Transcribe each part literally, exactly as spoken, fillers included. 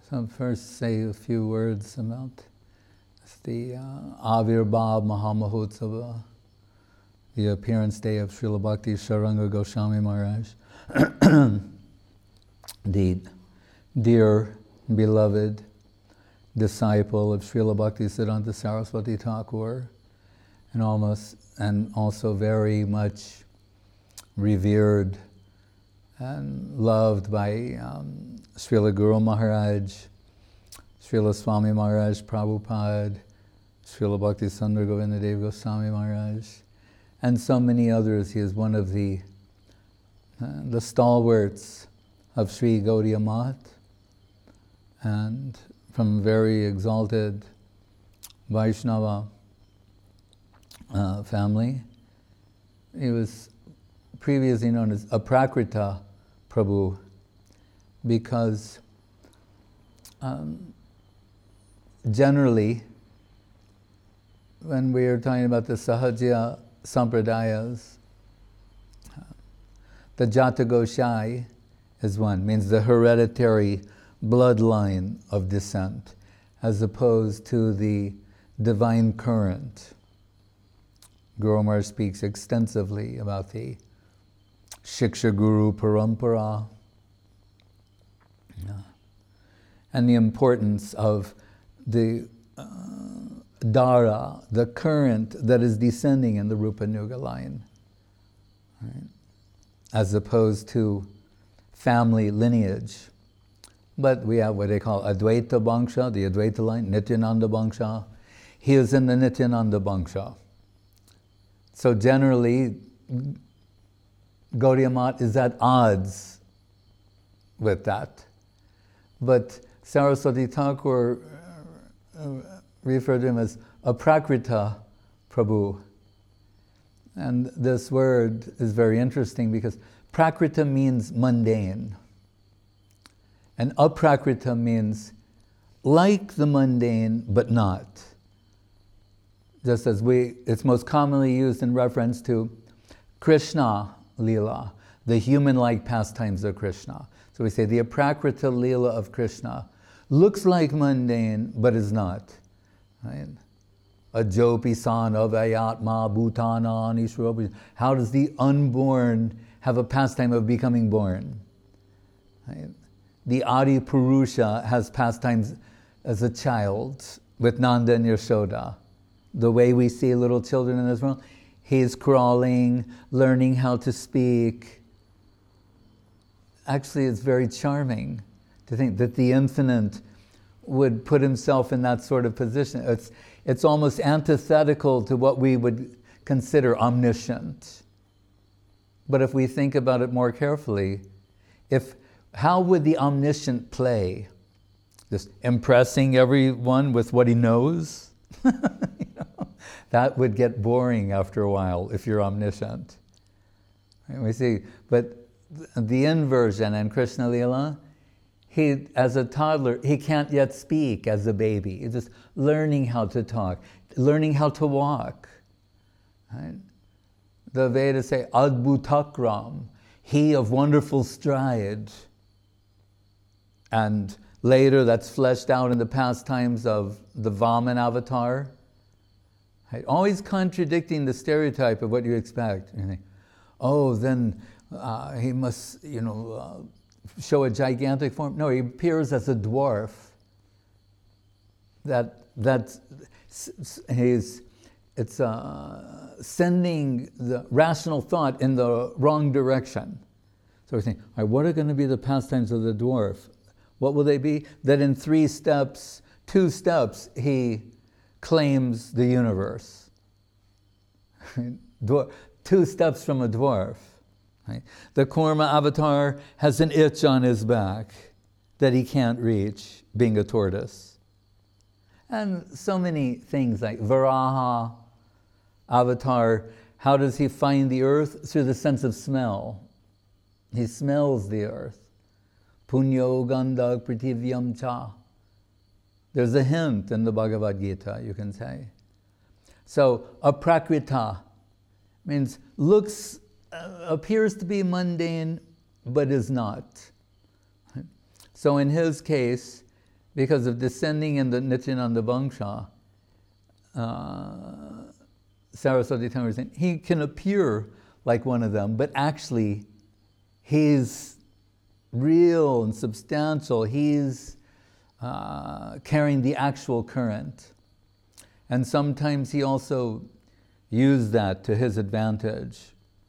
So I'll first say a few words about the uh, Avirbhav Mahamahotsava, the appearance day of Srila Bhakti Saranga Goswami Maharaj, the dear, beloved disciple of Srila Bhakti Siddhanta Saraswati Thakur, and almost and also very much revered and loved by um, Srila Guru Maharaj, Srila Swami Maharaj Prabhupada, Srila Bhakti Sundar Govinda Dev Goswami Maharaj, and so many others. He is one of the uh, the stalwarts of Sri Gaudiya Math, and from very exalted Vaishnava uh, family. He was previously known as Aprakrita Prabhu because um, generally when we are talking about the Sahaja Sampradayas, uh, the Jata Goshai is one, means the hereditary bloodline of descent, as opposed to the divine current. Guru Maharaj speaks extensively about the Shiksha Guru Parampara, yeah, and the importance of the uh, Dara, the current that is descending in the Rupa Nuga line, right, as opposed to family lineage. But we have what they call Advaita Bangsha, the Advaita line, Nityananda Bangsha. He is in the Nityananda Bangsha. So generally, Gaudiya Math is at odds with that. But Saraswati Thakur uh, referred to him as Aprakrita Prabhu. And this word is very interesting because Prakrita means mundane. And Aprakrita means like the mundane, but not. Just as we, it's most commonly used in reference to Krishna Leela, the human-like pastimes of Krishna. So we say the Aprakrita Leela of Krishna looks like mundane, but is not. Right? Ajopi sana vayatma bhutana nishropi. How does the unborn have a pastime of becoming born? Right? The Adi Purusha has pastimes as a child with Nanda and Yashoda. The way we see little children in this world, he's crawling, learning how to speak. Actually, it's very charming to think that the infinite would put himself in that sort of position. It's, it's almost antithetical to what we would consider omniscient. But if we think about it more carefully, if how would the omniscient play? Just impressing everyone with what he knows? you know, that would get boring after a while if you're omniscient. Right? We see, but the inversion in Krishna Leela, he, as a toddler, he can't yet speak as a baby. He's just learning how to talk, learning how to walk. Right? The Vedas say, Adbhutakram, he of wonderful stride. And later that's fleshed out in the pastimes of the Vaman avatar. Right? Always contradicting the stereotype of what you expect. You think, oh, then uh, he must, you know, uh, show a gigantic form. No, he appears as a dwarf. That that's he's it's uh, sending the rational thought in the wrong direction. So we think, all right, what are going to be the pastimes of the dwarf? What will they be? That in three steps, two steps, he claims the universe. Dwar- two steps from a dwarf. Right? The Kurma avatar has an itch on his back that he can't reach, being a tortoise. And so many things like Varaha avatar, how does he find the earth? Through the sense of smell. He smells the earth. Punyo Gandak Prativyam Cha. There's a hint in the Bhagavad Gita, you can say. So, aprakrita means looks, uh, appears to be mundane, but is not. So in his case, because of descending in the Nityananda Vangsha, uh, Saraswati Thakur is saying, he can appear like one of them, but actually he's real and substantial. He's uh, carrying the actual current. And sometimes he also used that to his advantage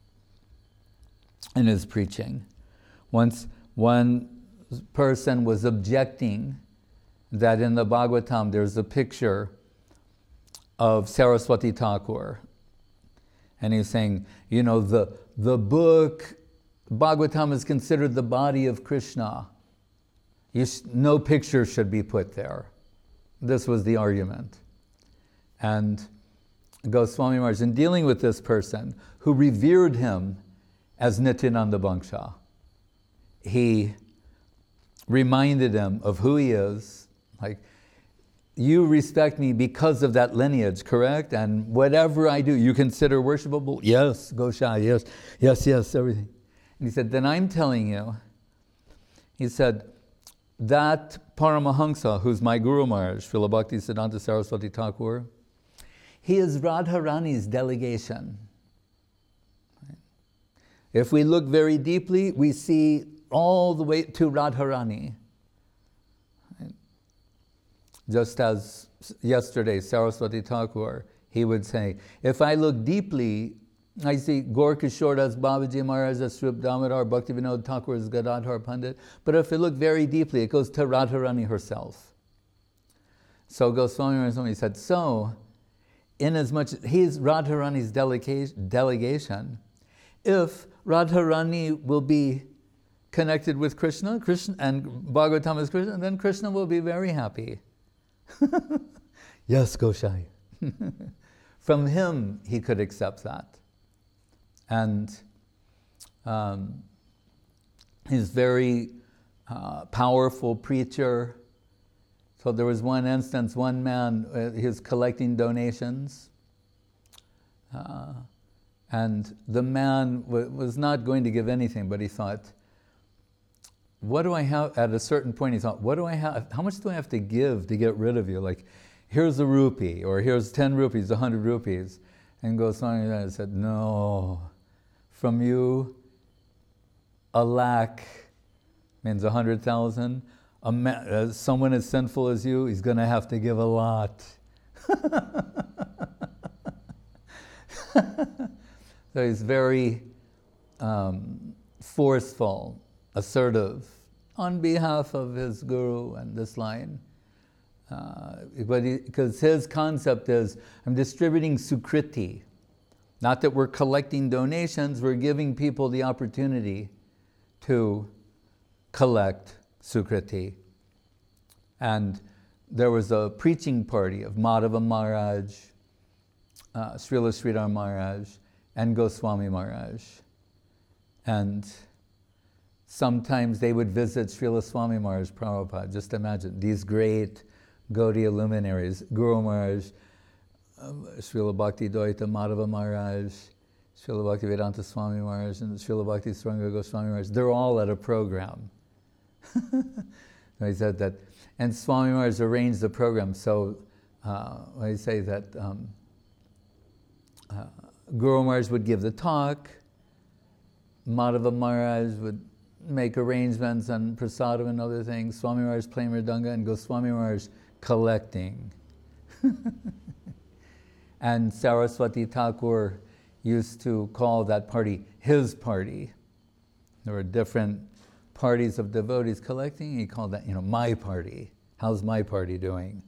in his preaching. Once one person was objecting that in the Bhagavatam there's a picture of Saraswati Thakur. And he's saying, you know, the, the book, Bhagavatam is considered the body of Krishna. You sh- no picture should be put there. This was the argument. And Goswami Maharaj, in dealing with this person who revered him as Nityananda Vangsha, he reminded him of who he is. Like, you respect me because of that lineage, correct? And whatever I do, you consider worshipable? Yes, Goshai, yes, yes, yes, everything. And he said, then I'm telling you, he said, that Paramahamsa, who's my Guru Maharaj, Srila Bhaktisiddhanta Saraswati Thakur, he is Radharani's delegation. If we look very deeply, we see all the way to Radharani. Just as yesterday, Saraswati Thakur, he would say, if I look deeply, I see Gaur Kishore Das Babaji Maharaj as Srup Damodar, Bhaktivinoda Thakur as Gadadhar Pandit. But if we look very deeply, it goes to Radharani herself. So Goswami Maharaj said, so, inasmuch as he's Radharani's delega- delegation, if Radharani will be connected with Krishna, Krishna and Bhagavatam is Krishna, then Krishna will be very happy. Yes, Goshai. From him, he could accept that. And um, he's very uh, powerful preacher. So there was one instance, one man, uh, he was collecting donations. Uh, and the man w- was not going to give anything, but he thought, what do I have, at a certain point he thought, what do I have, how much do I have to give to get rid of you? Like, here's a rupee, or here's ten rupees, a hundred rupees. And Goswami said, no, from you, a lakh means a hundred thousand. A ma- uh, someone as sinful as you, he's going to have to give a lot. So he's very um, forceful, assertive, on behalf of his guru and this line. Uh, but because his concept is, I'm distributing sukriti. Not that we're collecting donations, we're giving people the opportunity to collect sukriti. And there was a preaching party of Madhava Maharaj, uh, Srila Sridhar Maharaj, and Goswami Maharaj. And sometimes they would visit Srila Swami Maharaj Prabhupada. Just imagine, these great Gaudiya luminaries, Guru Maharaj, um, Srila Bhakti Dvaita Madhava Maharaj, Srila Bhakti Vedanta Swami Maharaj, and Srila Bhakti Saranga Goswami Maharaj, they're all at a program. He said that, and Swami Maharaj arranged the program, so uh, I say that um, uh, Guru Maharaj would give the talk, Madhava Maharaj would make arrangements on prasadam and other things, Swami Maharaj playing mridanga, and Goswami Maharaj collecting. And Saraswati Thakur used to call that party his party. There were different parties of devotees collecting. He called that, you know, my party. How's my party doing?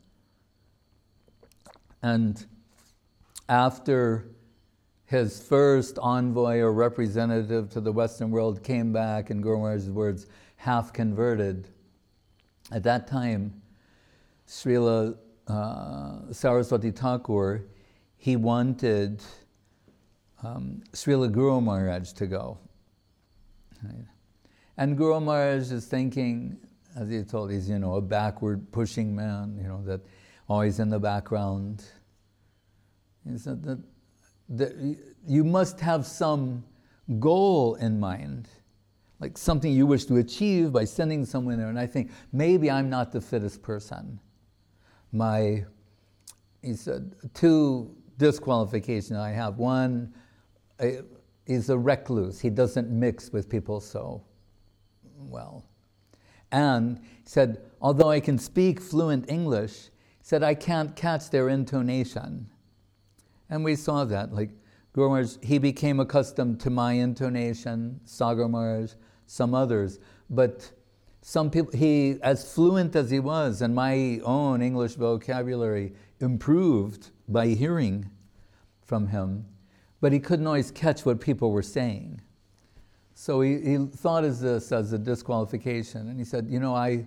And after his first envoy or representative to the Western world came back, in Guru Maharaj's words, half converted, at that time, Srila uh, Saraswati Thakur, he wanted um, Srila Guru Maharaj to go. Right? And Guru Maharaj is thinking, as he told, he's, you know, a backward pushing man, you know, that always in the background. He said that, that you must have some goal in mind. like something you wish to achieve by sending someone there. And I think, maybe I'm not the fittest person. My, he said, two disqualifications I have. One, I, he's a recluse. He doesn't mix with people so well. And he said, although I can speak fluent English, he said, I can't catch their intonation. And we saw that, like, Guru Maharaj, he became accustomed to my intonation, Sagar Maharaj, some others, but some people, he, as fluent as he was, and my own English vocabulary improved by hearing from him, but he couldn't always catch what people were saying. So he, he thought of this as a disqualification, and he said, you know, I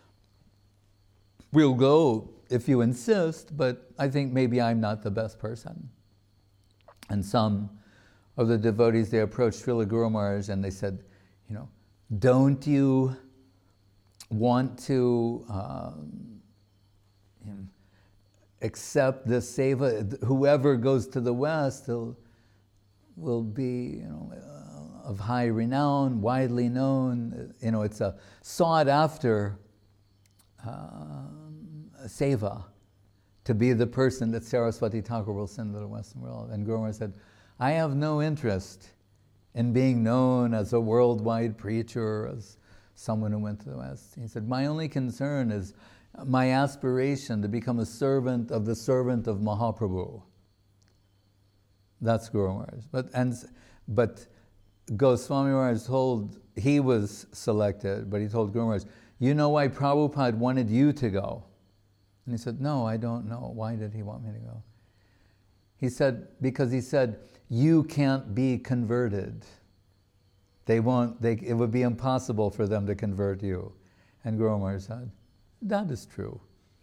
will go if you insist, but I think maybe I'm not the best person. And some of the devotees, they approached Srila Guru Maharaj and they said, you know, don't you want to um, you know, accept this seva? Whoever goes to the West will, will be, you know, uh, of high renown, widely known. You know, it's a sought after uh, seva, to be the person that Saraswati Thakur will send to the Western world. And Guru Maharaj said, I have no interest in being known as a worldwide preacher, as someone who went to the West. He said, my only concern is my aspiration to become a servant of the servant of Mahaprabhu. That's Guru Maharaj. But, and, but Goswami Maharaj told, he was selected, but he told Guru Maharaj, you know why Prabhupada wanted you to go? And he said, no, I don't know. Why did he want me to go? He said, because he said, you can't be converted. They won't, they, it would be impossible for them to convert you. And Guru Maharaj said, that is true.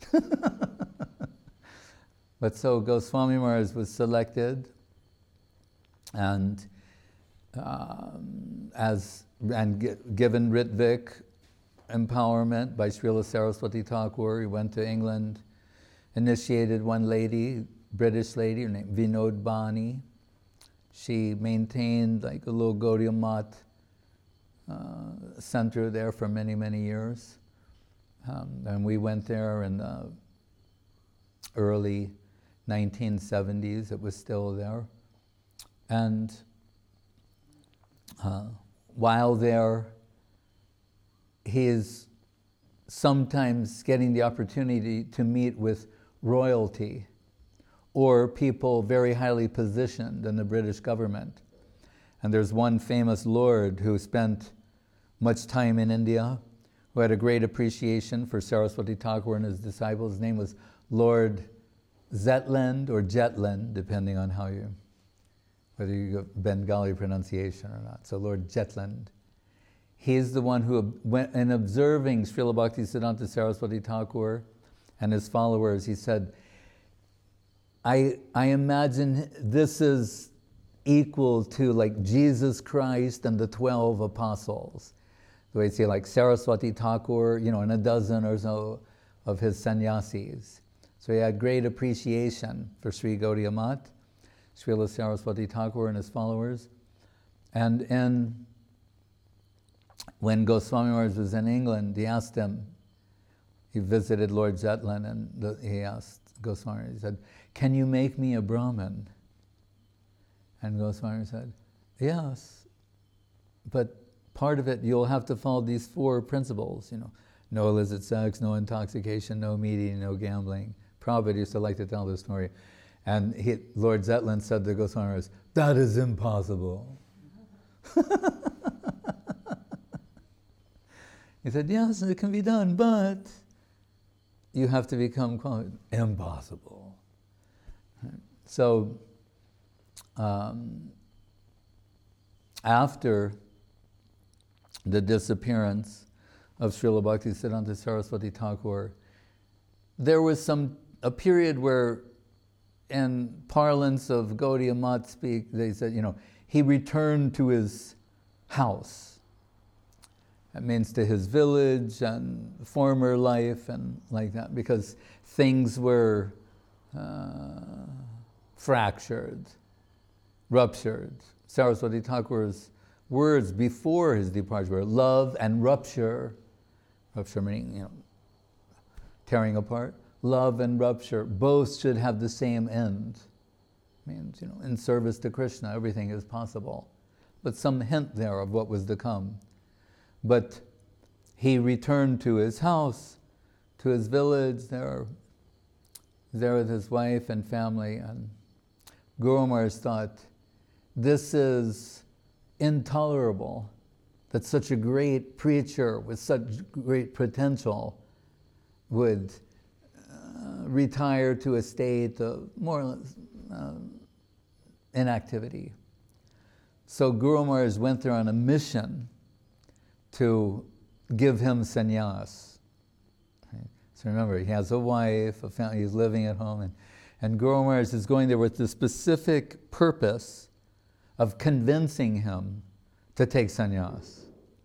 But so Goswami Maharaj was selected, and um, as and g- given Ritvik empowerment by Srila Saraswati Thakur. He went to England, initiated one lady, British lady, her name Vinod Bani. She maintained like a little Gaudiya Math uh, center there for many, many years. Um, and we went there in the early nineteen seventies. It was still there. And uh, while there, he is sometimes getting the opportunity to meet with royalty or people very highly positioned in the British government. And there's one famous lord who spent much time in India, who had a great appreciation for Saraswati Thakur and his disciples. His name was Lord Zetland or Jetland, depending on how you, whether you go Bengali pronunciation or not. So Lord Jetland. He's the one who, went, in observing Srila Bhaktisiddhanta Saraswati Thakur and his followers, he said, I, I imagine this is equal to like Jesus Christ and the twelve apostles. The way you say like Saraswati Thakur, you know, and a dozen or so of his sannyasis. So he had great appreciation for Sri Gaudiya Math, Srila Saraswati Thakur and his followers. And in when Goswami Maharaj was in England, he asked him, he visited Lord Zetland, and the, he asked Goswami Maharaj, he said, can you make me a Brahmin? And Goswami Maharaj said, yes, but part of it, you'll have to follow these four principles, you know, no illicit sex, no intoxication, no meeting, no gambling. Prabhupada used to like to tell this story. And he, Lord Zetland said to Goswami Maharaj, that is impossible. He said, yes, it can be done, but you have to become qualified. Impossible. So, um, after the disappearance of Srila Bhaktisiddhanta Saraswati Thakur, there was some a period where, in parlance of Gaudiya Math speak, they said, you know, he returned to his house. That means to his village and former life and like that, because things were uh, fractured, ruptured. Saraswati Thakur's words before his departure were love and rupture. Rupture meaning, you know, tearing apart. Love and rupture, both should have the same end. Means, you know, in service to Krishna, everything is possible. But some hint there of what was to come. But he returned to his house, to his village, there, there with his wife and family, and Guru Maharaj thought, this is intolerable, that such a great preacher with such great potential would uh, retire to a state of more or less uh, inactivity. So Guru Maharaj went there on a mission to give him sannyas. Okay. So remember, he has a wife, a family, he's living at home, and, and Guru Maharaj is going there with the specific purpose of convincing him to take sannyas.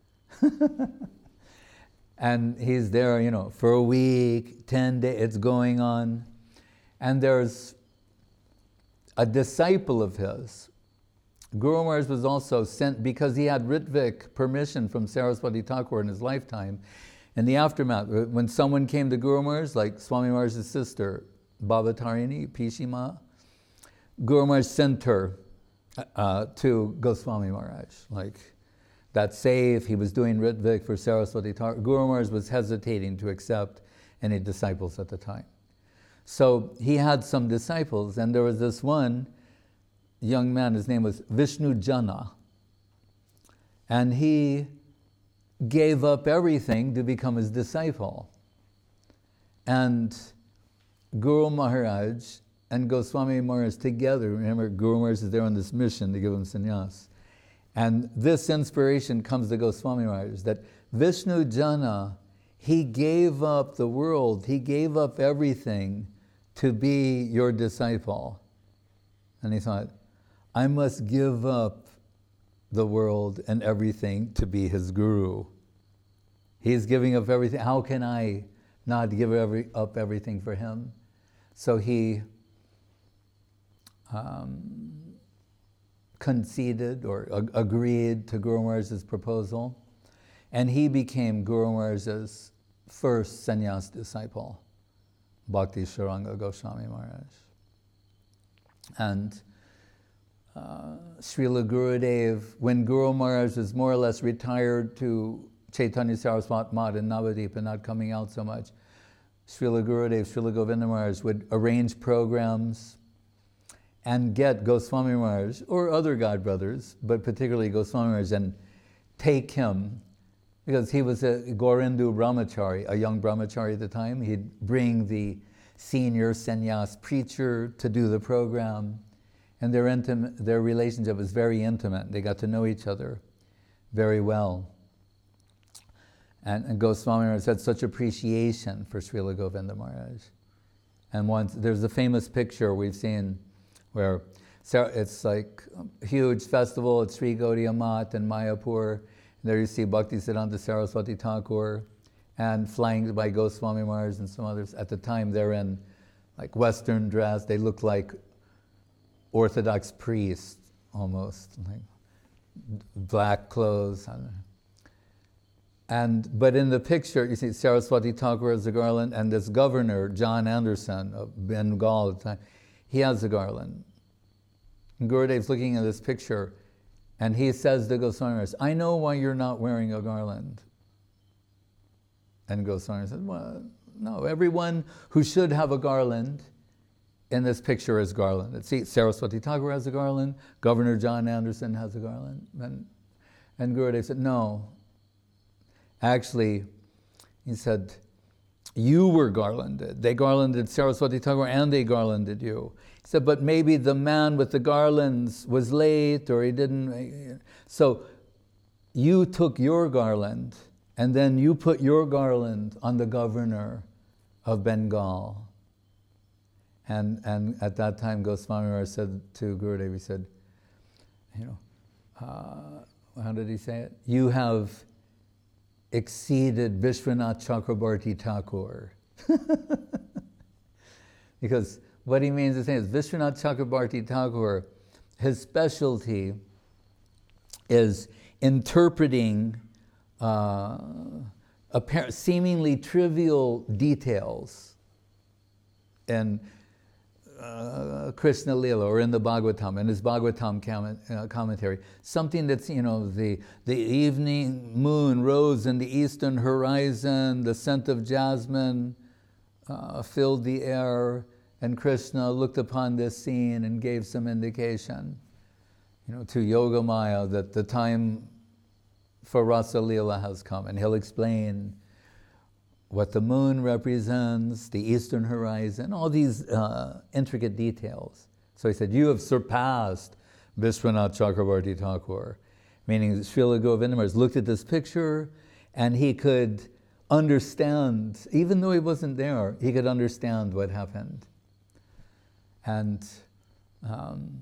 And he's there, you know, for a week, ten days, it's going on. And there's a disciple of his. Guru Maharaj was also sent, because he had Ritvik permission from Saraswati Thakur in his lifetime. In the aftermath, when someone came to Guru Maharaj, like Swami Maharaj's sister, Baba Tarini, Pishima, Guru Maharaj sent her uh, to Goswami Maharaj. Like, that's safe. He was doing Ritvik for Saraswati Thakur. Guru Maharaj was hesitating to accept any disciples at the time. So he had some disciples, and there was this one young man, his name was Vishnu Jana. And he gave up everything to become his disciple. And Guru Maharaj and Goswami Maharaj together, remember Guru Maharaj is there on this mission to give him sannyas. And this inspiration comes to Goswami Maharaj, that Vishnu Jana, he gave up the world, he gave up everything to be your disciple. And he thought, I must give up the world and everything to be his guru. He's giving up everything. How can I not give every, up everything for him? So he um, conceded or ag- agreed to Guru Maharaj's proposal, and he became Guru Maharaj's first sannyas disciple, Bhakti Sharanga Goswami Maharaj. And uh, Srila Gurudev, when Guru Maharaj was more or less retired to Chaitanya Saraswat Mat in Navadip and not coming out so much, Srila Gurudev, Srila Govinda Maharaj would arrange programs and get Goswami Maharaj, or other godbrothers, but particularly Goswami Maharaj, and take him, because he was a Gaurendu Brahmachari, a young Brahmachari at the time. He'd bring the senior sannyas preacher to do the program, and their intimate, their relationship was very intimate. They got to know each other very well. And, and Goswami Maharaj had such appreciation for Srila Govinda Maharaj. And once, there's a famous picture we've seen where it's like a huge festival at Sri Gaudiya Math in Mayapur. There you see Bhaktisiddhanta Saraswati Thakur, and flying by Goswami Maharaj and some others. At the time, they're in like Western dress. They look like Orthodox priests, almost, like black clothes. And but in the picture, you see Saraswati Thakur has a garland, and this governor, John Anderson of Bengal at the time, he has a garland. And Gurudev's looking at this picture, and he says to Goswami Maharaj, I know why you're not wearing a garland. And Goswami said, well, no, everyone who should have a garland in this picture is garlanded. See, Saraswati Thakur has a garland, Governor John Anderson has a garland. And, and Gurudev said, no. Actually, he said, you were garlanded. They garlanded Saraswati Thakur and they garlanded you. He said, but maybe the man with the garlands was late or he didn't. So you took your garland and then you put your garland on the governor of Bengal. And and at that time, Goswami Maharaj said to Gurudev, he said, you know, uh, how did he say it? You have exceeded Vishwanath Chakrabarti Thakur. Because what he means to say is Vishwanath Chakrabarti Thakur, his specialty is interpreting uh, apparent, seemingly trivial details in uh, Krishna Lila or in the Bhagavatam, in his Bhagavatam comment, uh, commentary. Something that's, you know, the, the evening moon rose in the eastern horizon, the scent of jasmine uh, filled the air, and Krishna looked upon this scene and gave some indication, you know, to Yogamaya that the time for Rasa Lila has come, and he'll explain what the moon represents, the eastern horizon, all these uh, intricate details. So he said, you have surpassed Vishwanath Chakravarti Thakur, meaning Srila Govindamars looked at this picture and he could understand, even though he wasn't there, he could understand what happened. And um,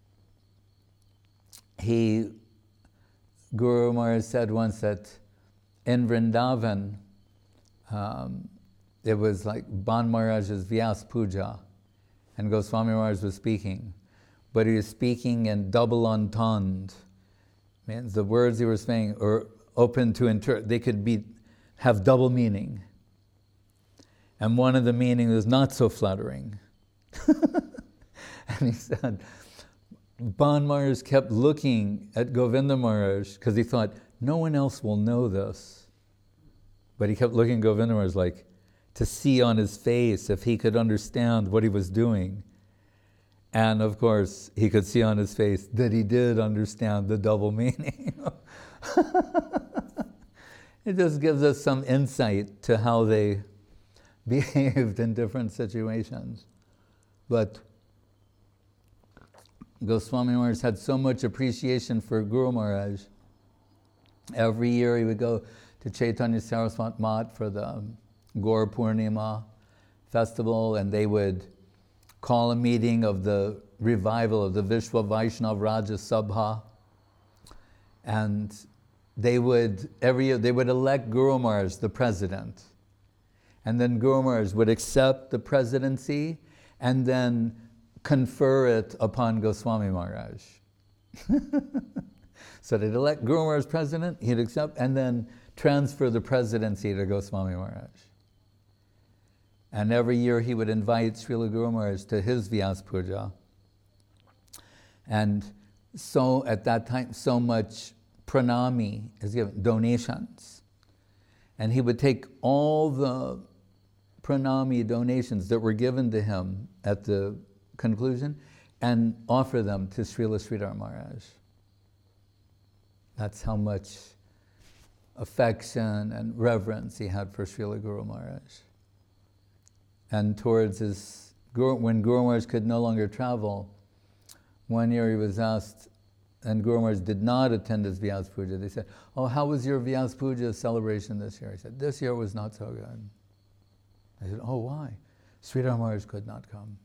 he, Guru Maharaj said once that in Vrindavan, um, it was like Ban Maharaj's Vyas Puja, and Goswami Maharaj was speaking, but he was speaking in double entendre. Means the words he was saying are open to interpret. They could be have double meaning, and one of the meanings is not so flattering. And he said, Ban Maharaj kept looking at Govinda Maharaj because he thought, no one else will know this. But he kept looking at Govinda Maharaj like to see on his face if he could understand what he was doing. And of course, he could see on his face that he did understand the double meaning. It just gives us some insight to how they behaved in different situations. But Goswami Maharaj had so much appreciation for Guru Maharaj. Every year he would go to Chaitanya Saraswat Mat for the Gaur Purnima festival, and they would call a meeting of the revival of the Vishwa Vaishnav Raja Sabha. And they would, every year, they would elect Guru Maharaj the president. And then Guru Maharaj would accept the presidency and then confer it upon Goswami Maharaj. So they'd elect Guru Maharaj president, he'd accept, and then transfer the presidency to Goswami Maharaj. And every year he would invite Srila Guru Maharaj to his Vyas Puja. And so at that time, so much pranami is given, donations. And he would take all the pranami donations that were given to him at the conclusion and offer them to Srila Sridhar Maharaj. That's how much affection and reverence he had for Srila Guru Maharaj. And towards his, when Guru Maharaj could no longer travel, one year he was asked, and Guru Maharaj did not attend his Vyas Puja. They said, oh, how was your Vyas Puja celebration this year? He said, this year was not so good. I said, oh, why? Sridhar Maharaj could not come.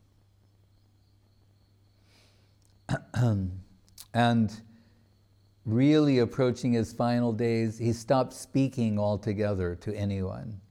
And really approaching his final days, he stopped speaking altogether to anyone.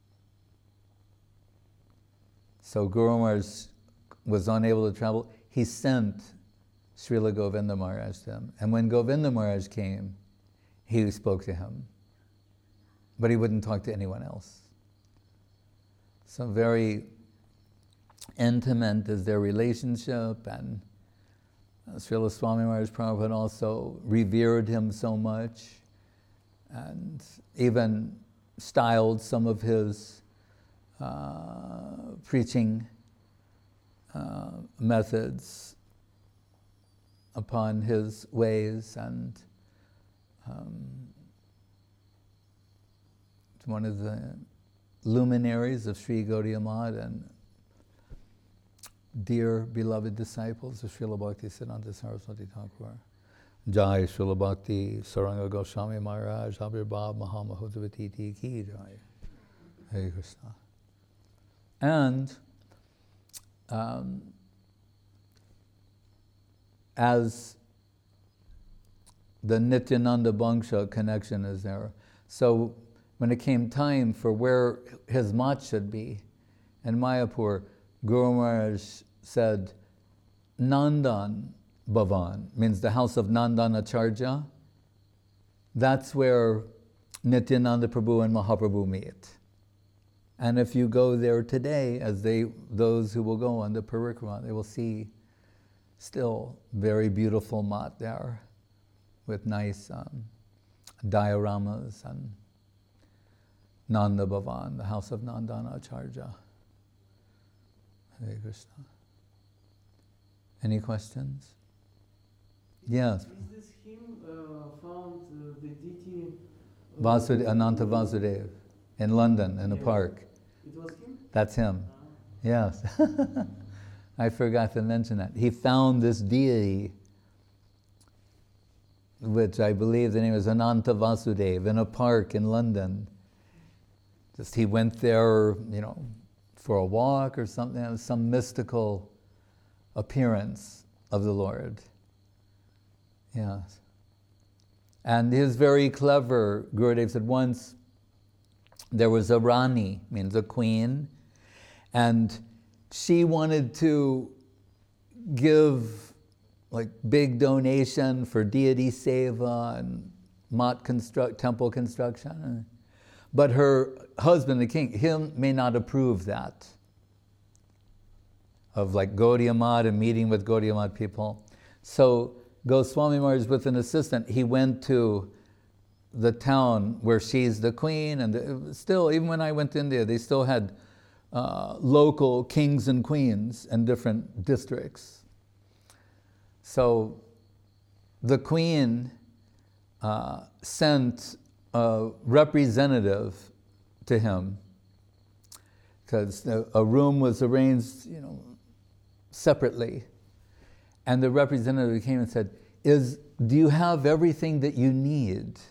So Guru Maharaj was unable to travel. He sent Srila Govinda Maharaj to him. And when Govinda Maharaj came, he spoke to him. But he wouldn't talk to anyone else. So very intimate is their relationship, and Srila Swami Maharaj Prabhupada also revered him so much and even styled some of his uh, preaching uh, methods upon his ways, and um, one of the luminaries of Sri Gaudiya Math and dear beloved disciples of Srila Bhakti Siddhanta Saraswati Thakur. Jai Srila Bhakti Saranga Goswami Maharaj Abhirbhav Mahamahudavati Ki Jai. Hare Krishna. And um, as the Nityananda Bangsha connection is there, so when it came time for where his mat should be in Mayapur, Guru Maharaj said, Nandan Bhavan, means the house of Nandan Acharya. that's where Nityananda Prabhu and Mahaprabhu meet. And if you go there today, as they, those who will go on the parikrama, they will see still very beautiful mat there with nice um, dioramas and Nanda Bhavan, the house of Nandana Acharya. Hare Krishna. Any questions? Yes. Is this hymn uh, found uh, the deity uh, Vasudeva, Ananta Vasudeva in London in a yeah. park? It was him? That's him. Ah. Yes. I forgot to mention that. He found this deity, which I believe the name is Ananta Vasudeva, in a park in London. Just he went there, you know, for a walk or something, some mystical appearance of the Lord. Yes. And he was very clever. Gurudev said once there was a Rani, means a queen, and she wanted to give like big donation for deity seva and mat construct, temple construction. But her husband, the king, him may not approve that. Of like Gaudiya Math and meeting with Gaudiya Math people. So Goswami Maharaj with an assistant, he went to the town where she's the queen, and the, still, even when I went to India, they still had uh, local kings and queens in different districts. So the queen uh, sent a representative to him, because a room was arranged, you know, separately, and the representative came and said, "Is do you have everything that you need?"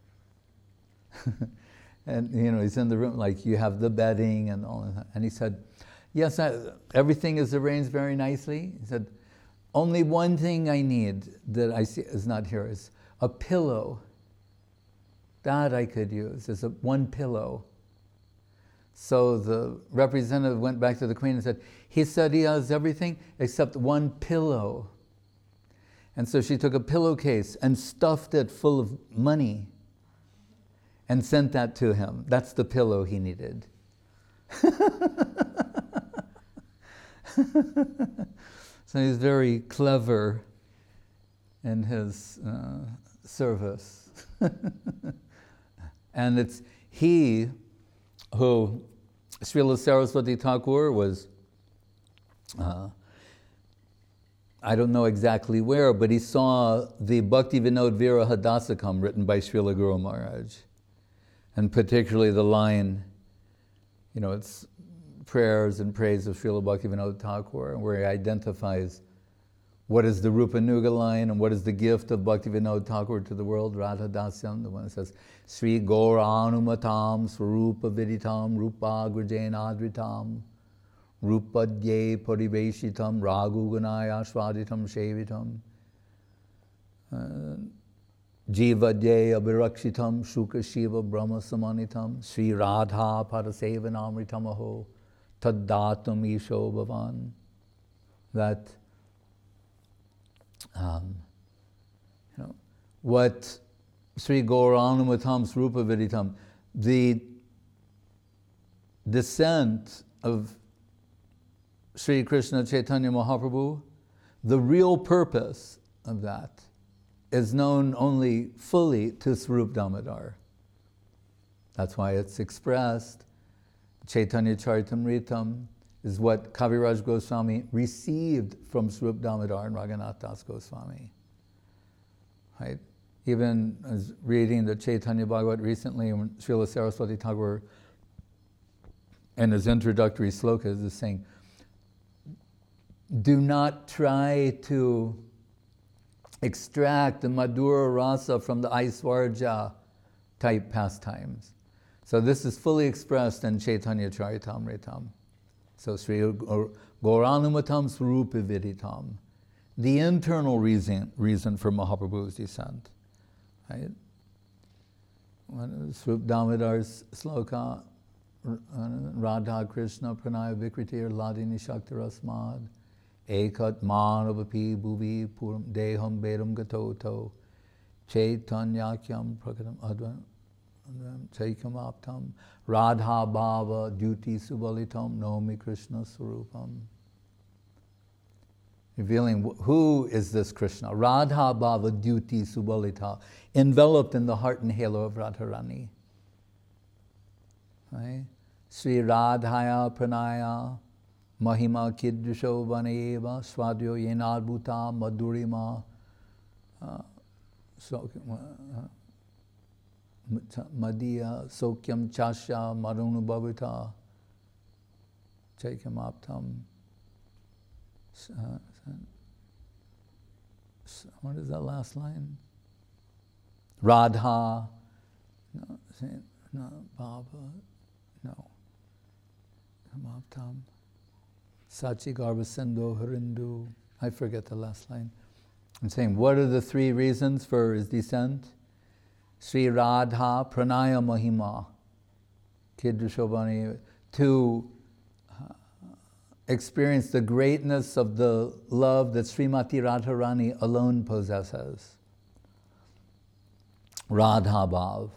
And you know, he's in the room, like, you have the bedding and all that. And he said, "Yes, I, everything is arranged very nicely." He said, "Only one thing I need that I see is not here is a pillow. That I could use, is a one pillow." So the representative went back to the queen and said, "He said he has everything except one pillow." And so she took a pillowcase and stuffed it full of money and sent that to him. That's the pillow he needed. So he's very clever in his uh, service. And it's he who, Srila Saraswati Thakur was, uh, I don't know exactly where, but he saw the Bhakti Vinod Viraha Dasakam written by Srila Guru Maharaj. And particularly the line, you know, it's prayers and praise of Srila Bhakti Vinod Thakur, where he identifies what is the Rupa Nuga line and what is the gift of Bhakti Vinod Thakur to the world, Radha Dasyam, the one that says, Sri Gauranumatam Swarupa Viditam Rupa Grajenadritam Rupadye Pariveshitam Raghu Gunaya Swaditam Shevitam Jivadye Abhirakshitam Shuka Shiva Brahma Samanitam Sri Radha Parasevanamritamaho Taddatam Isho Bhavan. That Um, you know, what Sri Gauranumatam Srupa Viditam, the descent of Sri Krishna Chaitanya Mahaprabhu, the real purpose of that is known only fully to Swarup Damodar. That's why it's expressed. Chaitanya Charitamritam is what Kaviraj Goswami received from Swarup Damodar and Raghunath Das Goswami. Right? Even as reading the Chaitanya Bhagavat recently, when Srila Saraswati Thakur in his introductory slokas is saying, do not try to extract the Madhura Rasa from the Aiswarja type pastimes. So this is fully expressed in Chaitanya Charitamritam. So Sri Gauranumatam Swarupa Viditam, the internal reason, reason for Mahaprabhu's descent. Right? Swarup Damodar's sloka, Radha Krishna Pranaya Vikritir Ladini Shaktirasmad, Ekat Manavapi Bhuvi Puram Deham Bedam Gatoto, Chaitanyakyam Prakatam Advam Chaikam Aptam Radha Bhava Duti Subalitam Nomi Krishna Surupam. Revealing who is this Krishna? Radha Bhava Duti Subalita, enveloped in the heart and halo of Radharani. Right? Sri Radhaya Pranaya Mahima Kidrisho Vanayeva Swadyo Yenadbhuta Madhurima uh, so, uh, Madhya Sokyam Chasya Marunu Bhavita Chaikam Aptam. Uh, what is that last line? Radha, no, no, Baba, no. Kamaptam, Sachi Garvasendo Harindu. I forget the last line. I'm saying, what are the three reasons for his descent? Sri Radha Pranaya Mahima, Kidrishobani, to experience the greatness of the love that Srimati Radharani alone possesses. Radha Bhav.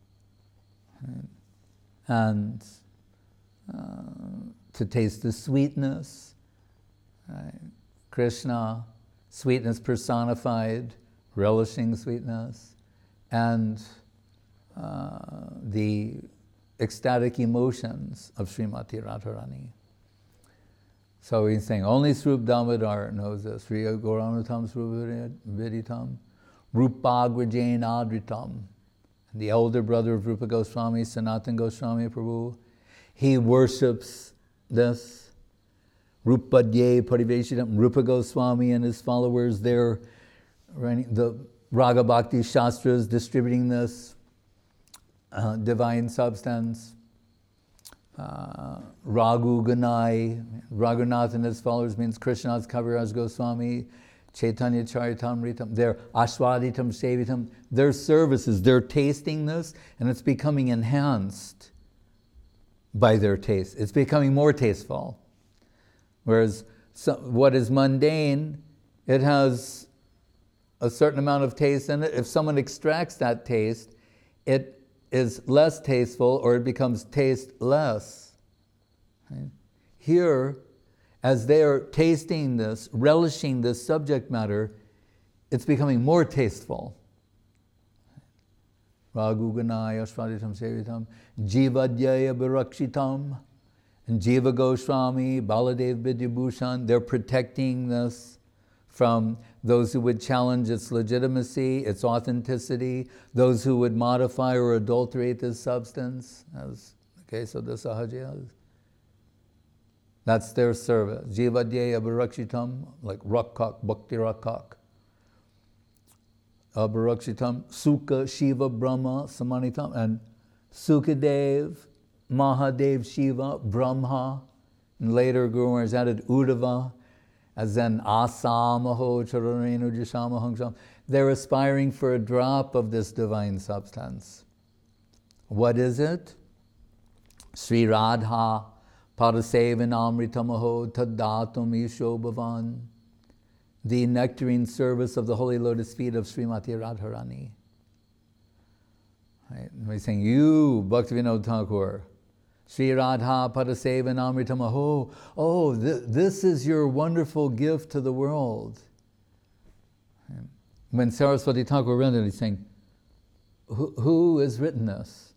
And uh, to taste the sweetness. Right? Krishna, sweetness personified, relishing sweetness, and uh, the ecstatic emotions of Srimati Radharani. So he's saying, only Srup Damodar knows this. Sri Gauranutam Srup Viditam, Rupagrajain Adritam. The elder brother of Rupa Goswami, Sanatan Goswami Prabhu, he worships this. Rupadye Pariveshitam, Rupa Goswami and his followers, they're running the Raga Bhakti Shastras, distributing this uh, divine substance. Uh, Raghu Ganai, Raghunath and his followers means Krishna's Kaviraj Goswami, Chaitanya Charitamritam, their Ashwaditam Sevitam, their services, they're tasting this, and it's becoming enhanced by their taste. It's becoming more tasteful. Whereas so, what is mundane, it has a certain amount of taste in it. If someone extracts that taste, it is less tasteful, or it becomes tasteless. Right? Here, as they are tasting this, relishing this subject matter, it's becoming more tasteful. Raghuganaya Svaditam Sevitam Jivadhyaya Birakshitam, and Jiva Goswami, Baladev Vidyabhushan, they're protecting this from those who would challenge its legitimacy, its authenticity, those who would modify or adulterate this substance, as the case of the Sahajiyas. That's their service. Jivadhyaya Abhirakshitam, like Rakkak, Bhakti Rakkak. Abhirakshitam, Sukha, Shiva, Brahma, Samanitam, and Sukadev, Mahadev, Shiva, Brahma, and later Guru Maharaj added Uddhava, as then Asamaho, Chararenu, Jishamahangsham. They're aspiring for a drop of this divine substance. What is it? Sri Radha, Parasevanamritamaho, Tadatum Isho Bhavan. The nectarine service of the holy lotus feet of Srimati Radharani. Right? And we're saying, you, Bhaktivinoda Thakur, Sri Radha Parasevanamritamaho, oh, th- this is your wonderful gift to the world. And when Saraswati Thakur read it, he's saying, who, who has written this?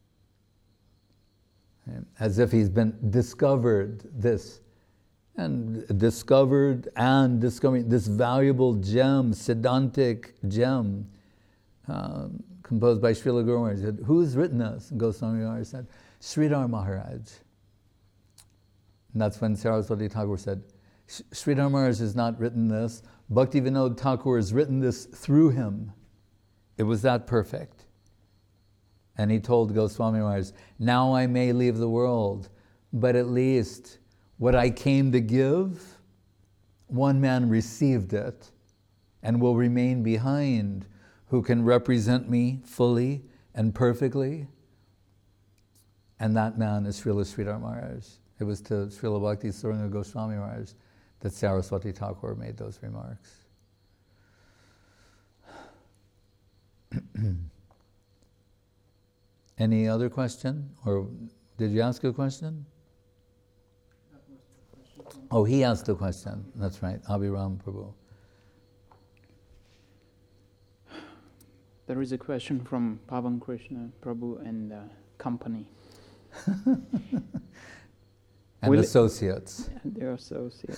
And as if he's been discovered this, and discovered and discovering this valuable gem, Siddhantic gem, um, composed by Srila Guru Maharaj. He said, who's written this? And Goswami Maharaj said, Sridhar Maharaj. And that's when Saraswati Thakur said, Sridhar Maharaj has not written this. Bhaktivinoda Thakur has written this through him. It was that perfect. And he told Goswami Maharaj, now I may leave the world, but at least what I came to give, one man received it and will remain behind, who can represent me fully and perfectly. And that man is Srila Sridhar Maharaj. It was to Srila Bhakti Saranga Goswami Maharaj that Saraswati Thakur made those remarks. Any other question? Or did you ask a question? That was the question. Oh, he asked the question. That's right, Abhiram Prabhu. There is a question from Pavan Krishna Prabhu and uh, company. And Will associates. And their associates.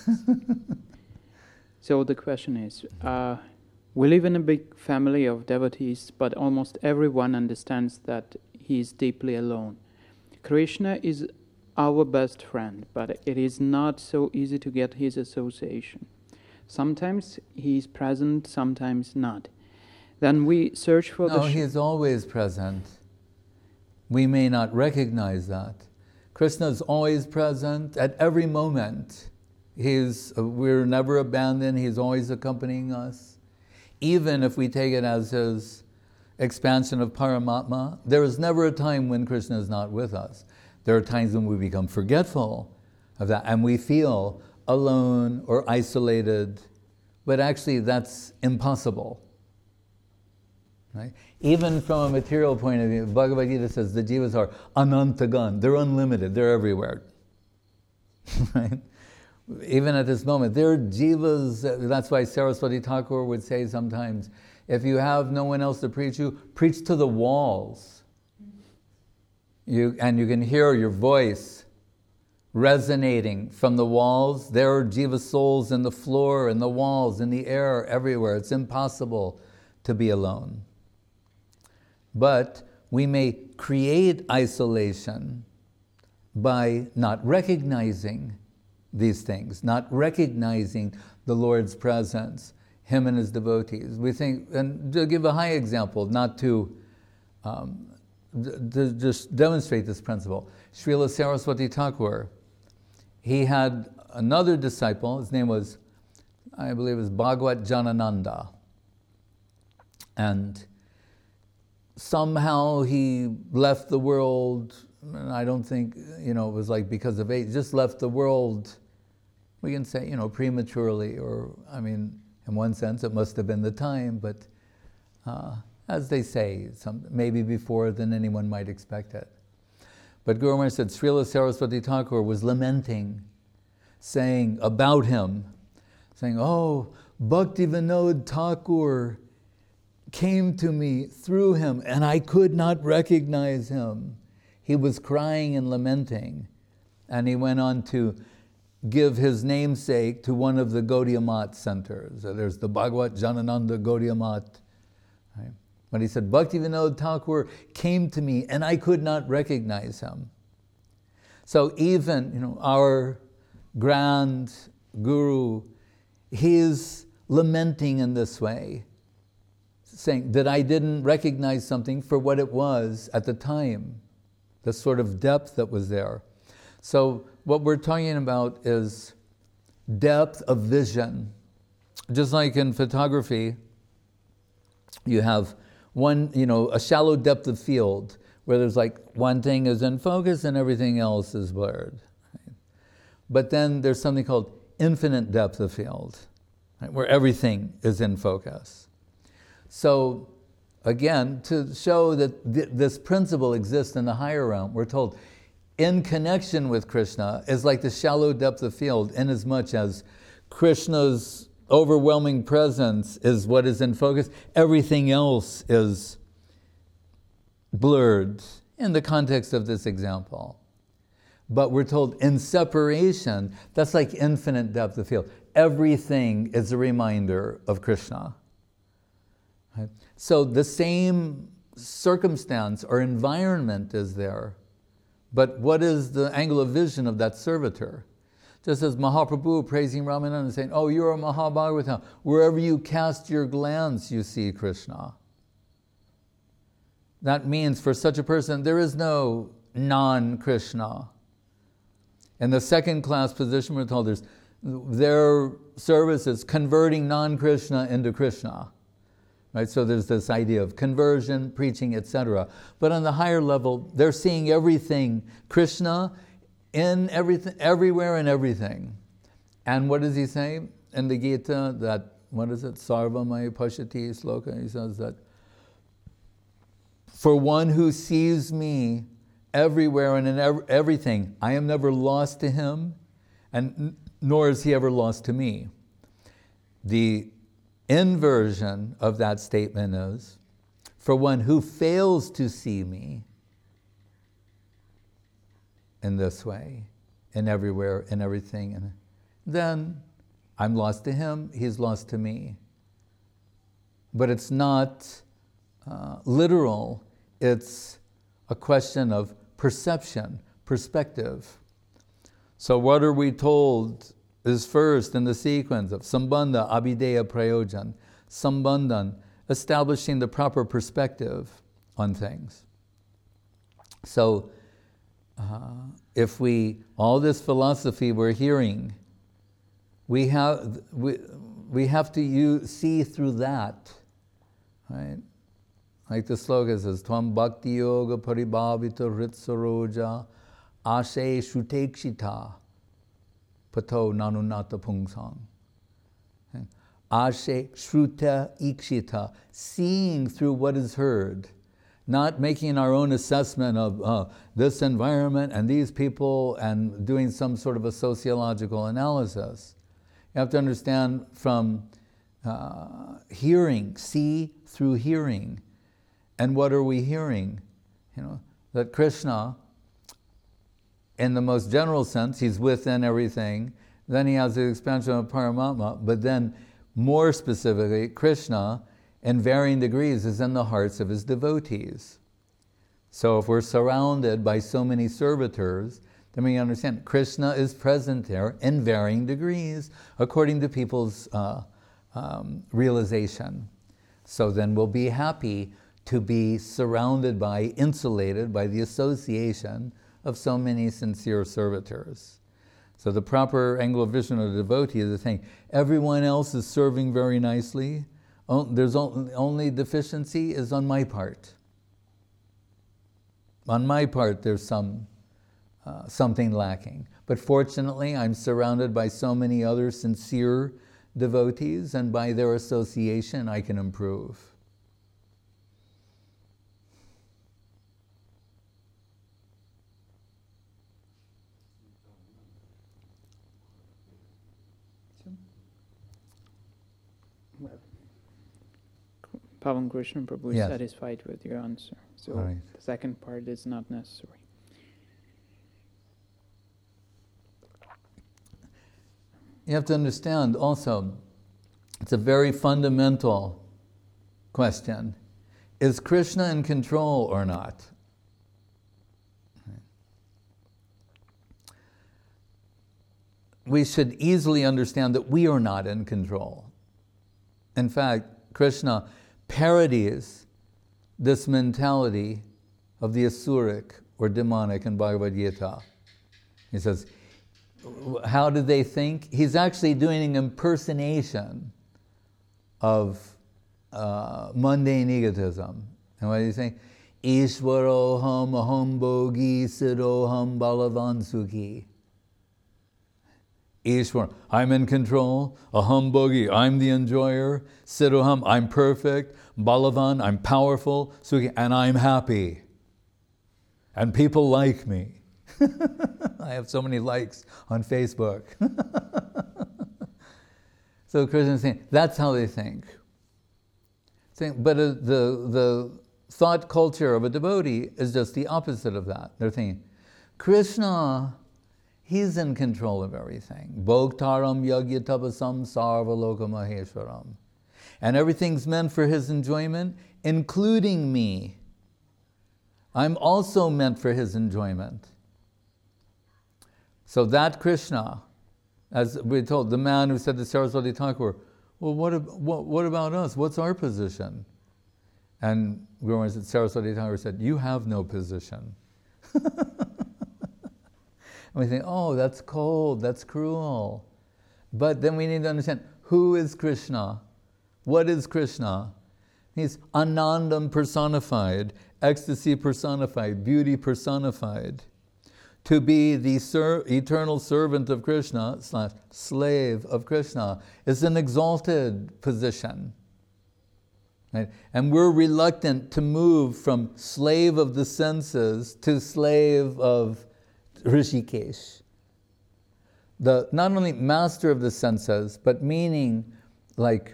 So the question is, uh, we live in a big family of devotees, but almost everyone understands that he is deeply alone. Krishna is our best friend, but it is not so easy to get his association. Sometimes he is present, sometimes not. Then we search for No, the... Sh- he is always present. We may not recognize that. Krishna is always present at every moment. He's, uh, we're never abandoned. He's always accompanying us. Even if we take it as his expansion of Paramatma, there is never a time when Krishna is not with us. There are times when we become forgetful of that and we feel alone or isolated, but actually that's impossible. Right? Even from a material point of view, Bhagavad Gita says the jivas are anantagan, they're unlimited, they're everywhere. Right? Even at this moment, there are jivas, that's why Saraswati Thakur would say sometimes, if you have no one else to preach you, preach to the walls. You, and you can hear your voice resonating from the walls. There are jiva souls in the floor, in the walls, in the air, everywhere. It's impossible to be alone. But we may create isolation by not recognizing these things, not recognizing the Lord's presence, Him and His devotees. We think, and to give a high example, not to, um, d- to just demonstrate this principle, Srila Saraswati Thakur, he had another disciple, his name was, I believe it was Bhagwat Janananda. And somehow he left the world, and I don't think, you know, it was like because of age, just left the world, we can say, you know, prematurely, or, I mean, in one sense, it must have been the time, but uh, as they say, some, maybe before than anyone might expect it. But Guru Maharaj said, Srila Saraswati Thakur was lamenting, saying about him, saying, oh, Bhakti Vinod Thakur came to me through him, and I could not recognize him. He was crying and lamenting. And he went on to give his namesake to one of the Gaudiya Math centers. So there's the Bhagwat Janananda Gaudiya Math. Right? But he said, Bhakti Vinod Thakur came to me, and I could not recognize him. So even, you know, our grand guru, he is lamenting in this way, saying that I didn't recognize something for what it was at the time, the sort of depth that was there. So what we're talking about is depth of vision. Just like in photography, you have one, you know, a shallow depth of field where there's like one thing is in focus and everything else is blurred. Right? But then there's something called infinite depth of field, right, where everything is in focus. So, again, to show that th- this principle exists in the higher realm, we're told, in connection with Krishna is like the shallow depth of field, inasmuch as Krishna's overwhelming presence is what is in focus. Everything else is blurred in the context of this example. But we're told in separation, that's like infinite depth of field. Everything is a reminder of Krishna. Right? So the same circumstance or environment is there, but what is the angle of vision of that servitor? Just as Mahaprabhu praising Ramananda saying, oh, you're a Mahabhagavatam. Wherever you cast your glance, you see Krishna. That means for such a person, there is no non-Krishna. In the second class position, we're told there's, their service is converting non-Krishna into Krishna. Right? So there's this idea of conversion, preaching, et cetera. But on the higher level, they're seeing everything, Krishna, in everything, everywhere and everything. And what does he say in the Gita? That, what is it, Sarvamaya Pashati sloka? He says that For one who sees me everywhere and in ev- everything, I am never lost to him, and n- nor is he ever lost to me. The inversion of that statement is, for one who fails to see me in this way, in everywhere, in everything, and then I'm lost to him, he's lost to me. But it's not uh, literal, it's a question of perception, perspective. So what are we told is first in the sequence of Sambandha, Abhideya, Prayojan. Sambandhan, establishing the proper perspective on things. So uh, if we, all this philosophy we're hearing, we have, we, we have to use, see through that, right? Like the slogan says, Tvam bhakti yoga paribhavita ritsaroja ashe shutekshita pato nanunata pungsang. Ashe shruta ikshita, seeing through what is heard, not making our own assessment of uh, this environment and these people and doing some sort of a sociological analysis. You have to understand from uh, hearing, see through hearing. And what are we hearing? You know, that Krishna, in the most general sense, he's within everything. Then he has the expansion of Paramatma, but then more specifically, Krishna, in varying degrees, is in the hearts of his devotees. So if we're surrounded by so many servitors, then we understand Krishna is present there in varying degrees, according to people's uh, um, realization. So then we'll be happy to be surrounded by, insulated by the association of so many sincere servitors. So the proper angle of vision of the devotee is the thing. Everyone else is serving very nicely. There's only deficiency is on my part. On my part, there's some uh, something lacking. But fortunately, I'm surrounded by so many other sincere devotees, and by their association, I can improve. Pavan Krishna Prabhu is yes. satisfied with your answer. So right. The second part is not necessary. You have to understand also, it's a very fundamental question. Is Krishna in control or not? We should easily understand that we are not in control. In fact, Krishna parodies this mentality of the asuric or demonic in Bhagavad Gita. He says, how do they think? He's actually doing an impersonation of uh, mundane egotism. And what do you think? Ishvaroham aham bhogi siroham balavan sukhi. Ishwar, I'm in control. Aham bhogi, I'm the enjoyer. Siroham, I'm perfect. Balavan, I'm powerful. Sukhi, and I'm happy. And people like me. I have so many likes on Facebook. So Krishna is saying, that's how they think. But uh, the, the thought culture of a devotee is just the opposite of that. They're thinking, Krishna, he's in control of everything. Bhoktaram yagya tapasam sarva loka maheshwaram. And everything's meant for his enjoyment, including me. I'm also meant for his enjoyment. So that Krishna, as we're told, the man who said to Saraswati Thakur, well, what, what, what about us? What's our position? And Saraswati Thakur said, you have no position. And we think, oh, that's cold, that's cruel. But then we need to understand, who is Krishna? What is Krishna? He's Anandam personified, ecstasy personified, beauty personified. To be the ser- eternal servant of Krishna, slash slave of Krishna, is an exalted position. Right? And we're reluctant to move from slave of the senses to slave of Rishikesh. The, not only master of the senses, but meaning like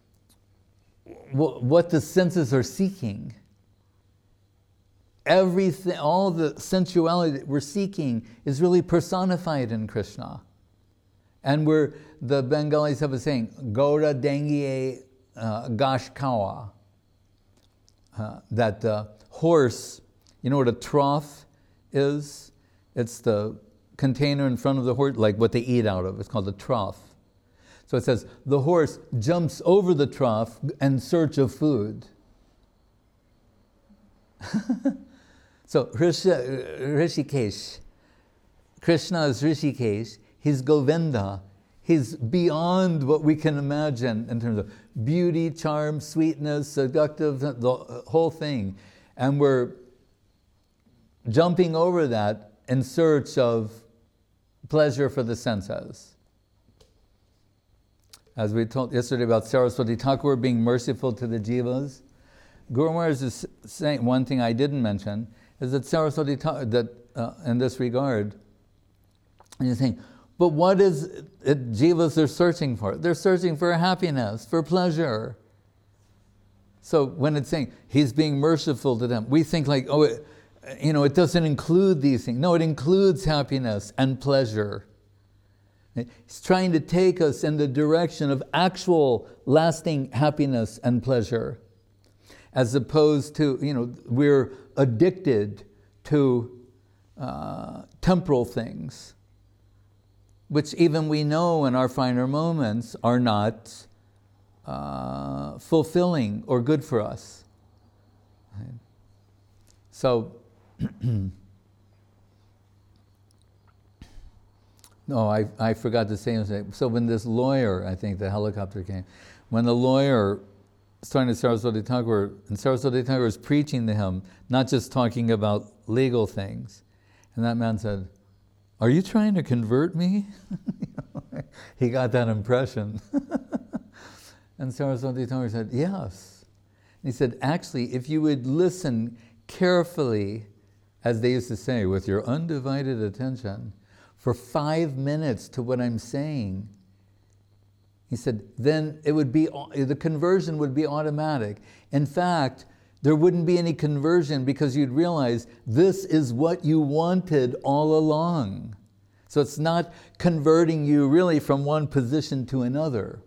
w- what the senses are seeking. Everything, all the sensuality that we're seeking is really personified in Krishna. And we're, the Bengalis have a saying, Gaura Dengie uh, Gashkawa. Uh, that the horse, you know what a trough is? It's the container in front of the horse, like what they eat out of. It's called a trough. So it says, the horse jumps over the trough in search of food. So Rishi, Rishikesh, Krishna is Rishikesh, he's Govinda, he's beyond what we can imagine in terms of beauty, charm, sweetness, seductive, the whole thing. And we're jumping over that in search of pleasure for the senses. As we talked yesterday about Saraswati Thakur being merciful to the jivas, Guru Maharaj is saying, one thing I didn't mention, is that Saraswati Thakur, that uh, in this regard, and you're saying, but what is it jivas are searching for? They're searching for happiness, for pleasure. So when it's saying he's being merciful to them, we think like, oh, it, you know, it doesn't include these things. No, it includes happiness and pleasure. He's trying to take us in the direction of actual lasting happiness and pleasure, as opposed to, you know, we're addicted to uh, temporal things, which even we know in our finer moments are not uh, fulfilling or good for us. Right? So, no, I, I forgot to say, so when this lawyer, I think the helicopter came, when the lawyer starting to Saraswati Thakur, and Saraswati Thakur was preaching to him, not just talking about legal things, and that man said, "Are you trying to convert me?" He got that impression. And Saraswati Thakur said, "Yes." And he said, "Actually, if you would listen carefully, as they used to say, with your undivided attention, for five minutes to what I'm saying," he said, then it would be, the conversion would be automatic. In fact, there wouldn't be any conversion because you'd realize this is what you wanted all along. So it's not converting you really from one position to another.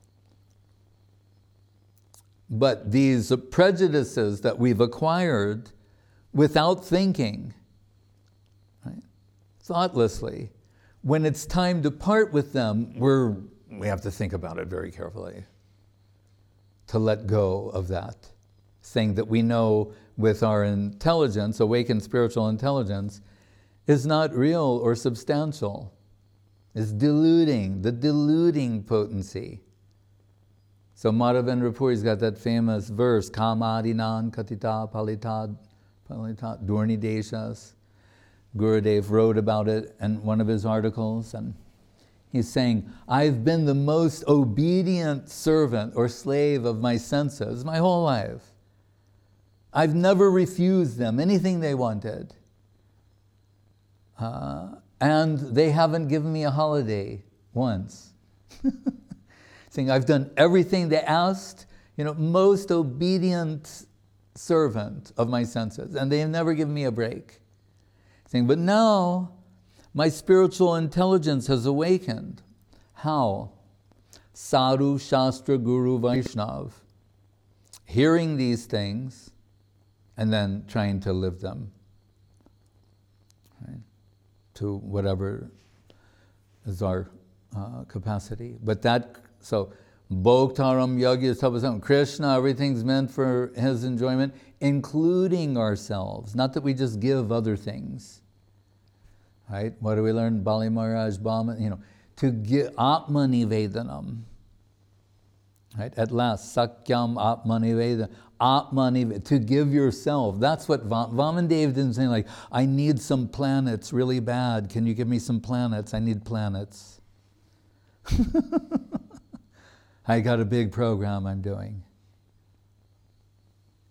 But these prejudices that we've acquired without thinking, right, thoughtlessly, when it's time to part with them, we're we have to think about it very carefully. To let go of that thing that we know with our intelligence, awakened spiritual intelligence, is not real or substantial. It's deluding, the deluding potency. So Madhavendra Puri's got that famous verse, Kamadinan Katita Palita Palita Durni Deshas. Gurudev wrote about it in one of his articles, and he's saying, I've been the most obedient servant or slave of my senses my whole life. I've never refused them anything they wanted. Uh, and they haven't given me a holiday once. Saying, I've done everything they asked, you know, most obedient servant of my senses, and they have never given me a break. Saying, but now, my spiritual intelligence has awakened. How? Sadhu, Shastra, Guru, Vaishnav. Hearing these things and then trying to live them. Right? To whatever is our uh, capacity. But that, so, Bhoktaram Yagya Tapasam, Krishna, everything's meant for his enjoyment, including ourselves. Not that we just give other things. Right? What do we learn? Bali Maharaj, Bama, you know, to give Atmanivedanam. Right? At last, Sakyam Atmanivedanam. Atmanivedanam, to give yourself. That's what Va- Vamandev didn't say, like, I need some planets really bad. Can you give me some planets? I need planets. I got a big program I'm doing.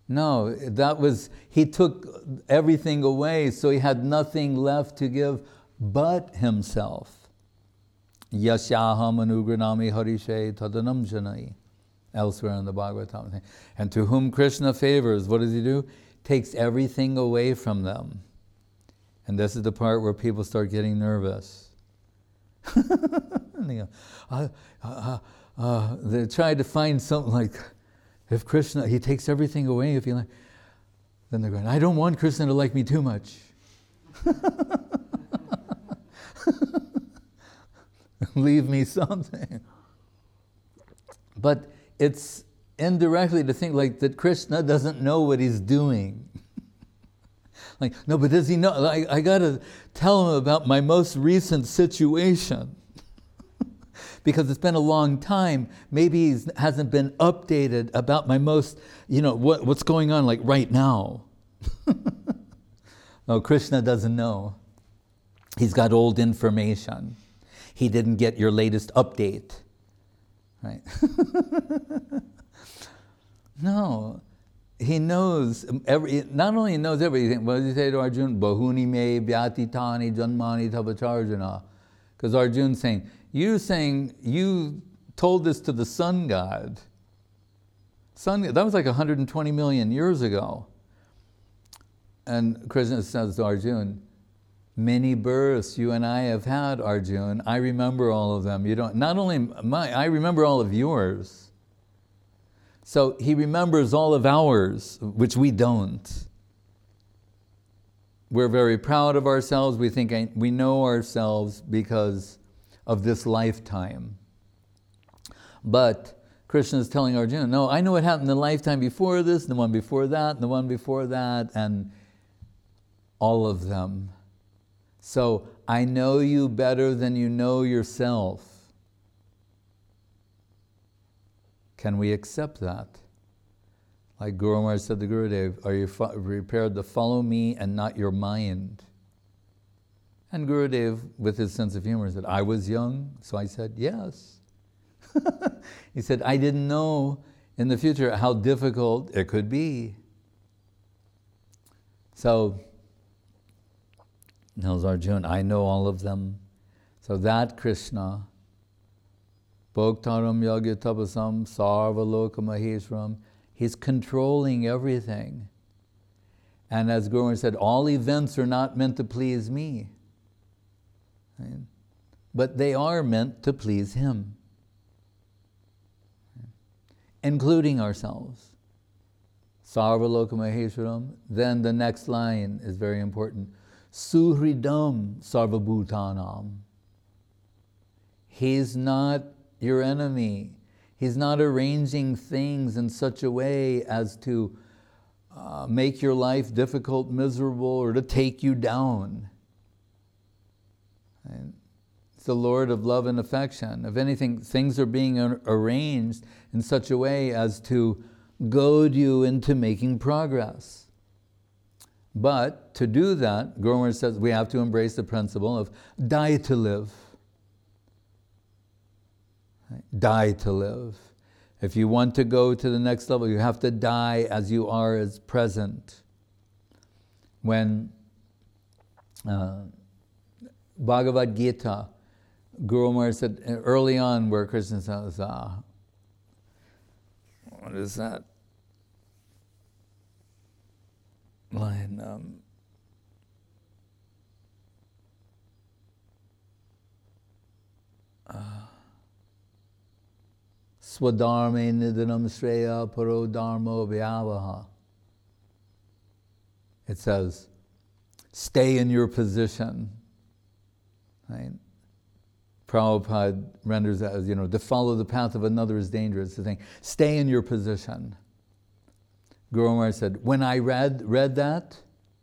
No, that was, he took everything away, so he had nothing left to give but himself. Yasyaham anugranami harishe tadanam janai. Elsewhere in the Bhagavatam. And to whom Krishna favors, what does he do? Takes everything away from them. And this is the part where people start getting nervous. And they go, uh, uh, uh, they try to find something like, if Krishna, he takes everything away, if you like, then they're going, I don't want Krishna to like me too much. Leave me something. But it's indirectly to think like that Krishna doesn't know what he's doing. Like, no, but does he know? I, I got to tell him about my most recent situation. Because it's been a long time. Maybe he hasn't been updated about my most, you know, what, what's going on like right now. No, Krishna doesn't know. He's got old information. He didn't get your latest update. Right? No. He knows every, not only knows everything, what does he say to Arjuna? Bahuni me vyatitani janmani tabacharjana. Because Arjuna's saying, you're saying you told this to the sun god. Sun, that was like one hundred twenty million years ago. And Krishna says to Arjuna, many births you and I have had, Arjuna. I remember all of them. You don't, not only my, I remember all of yours. So he remembers all of ours, which we don't. We're very proud of ourselves. We think we know ourselves because of this lifetime. But Krishna is telling Arjuna, no, I know what happened in the lifetime before this, and the one before that, and the one before that, and all of them. So I know you better than you know yourself. Can we accept that? Like Guru Maharaj said to Gurudev, are you fo- prepared to follow me and not your mind? And Gurudev, with his sense of humor, said, I was young, so I said, yes. He said, I didn't know in the future how difficult it could be. So, tells Arjuna, I know all of them. So that Krishna, Bhoktaram Yagya Tapasam Sarvaloka Maheshwaram, he's controlling everything. And as Guru Maharaj said, all events are not meant to please me. Right? But they are meant to please him. Including ourselves. Sarvaloka Maheshwaram. Then the next line is very important. Suhridam Sarvabhutanam. He's not your enemy. He's not arranging things in such a way as to uh, make your life difficult, miserable, or to take you down. And it's the Lord of love and affection. If anything, things are being arranged in such a way as to goad you into making progress. But to do that, Guru Maharaj says we have to embrace the principle of die to live. Die to live. If you want to go to the next level, you have to die as you are as present. When uh, Bhagavad Gita, Guru Maharaj said early on where Krishna says, uh, what is that line? Um, uh, Swadharme nidanam shreya paro dharmo vyavaha. It says, stay in your position. Right? Prabhupada renders that as, you know, to follow the path of another is dangerous. The thing, stay in your position. Guru Maharaj said, when I read read that,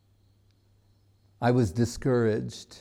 I was discouraged.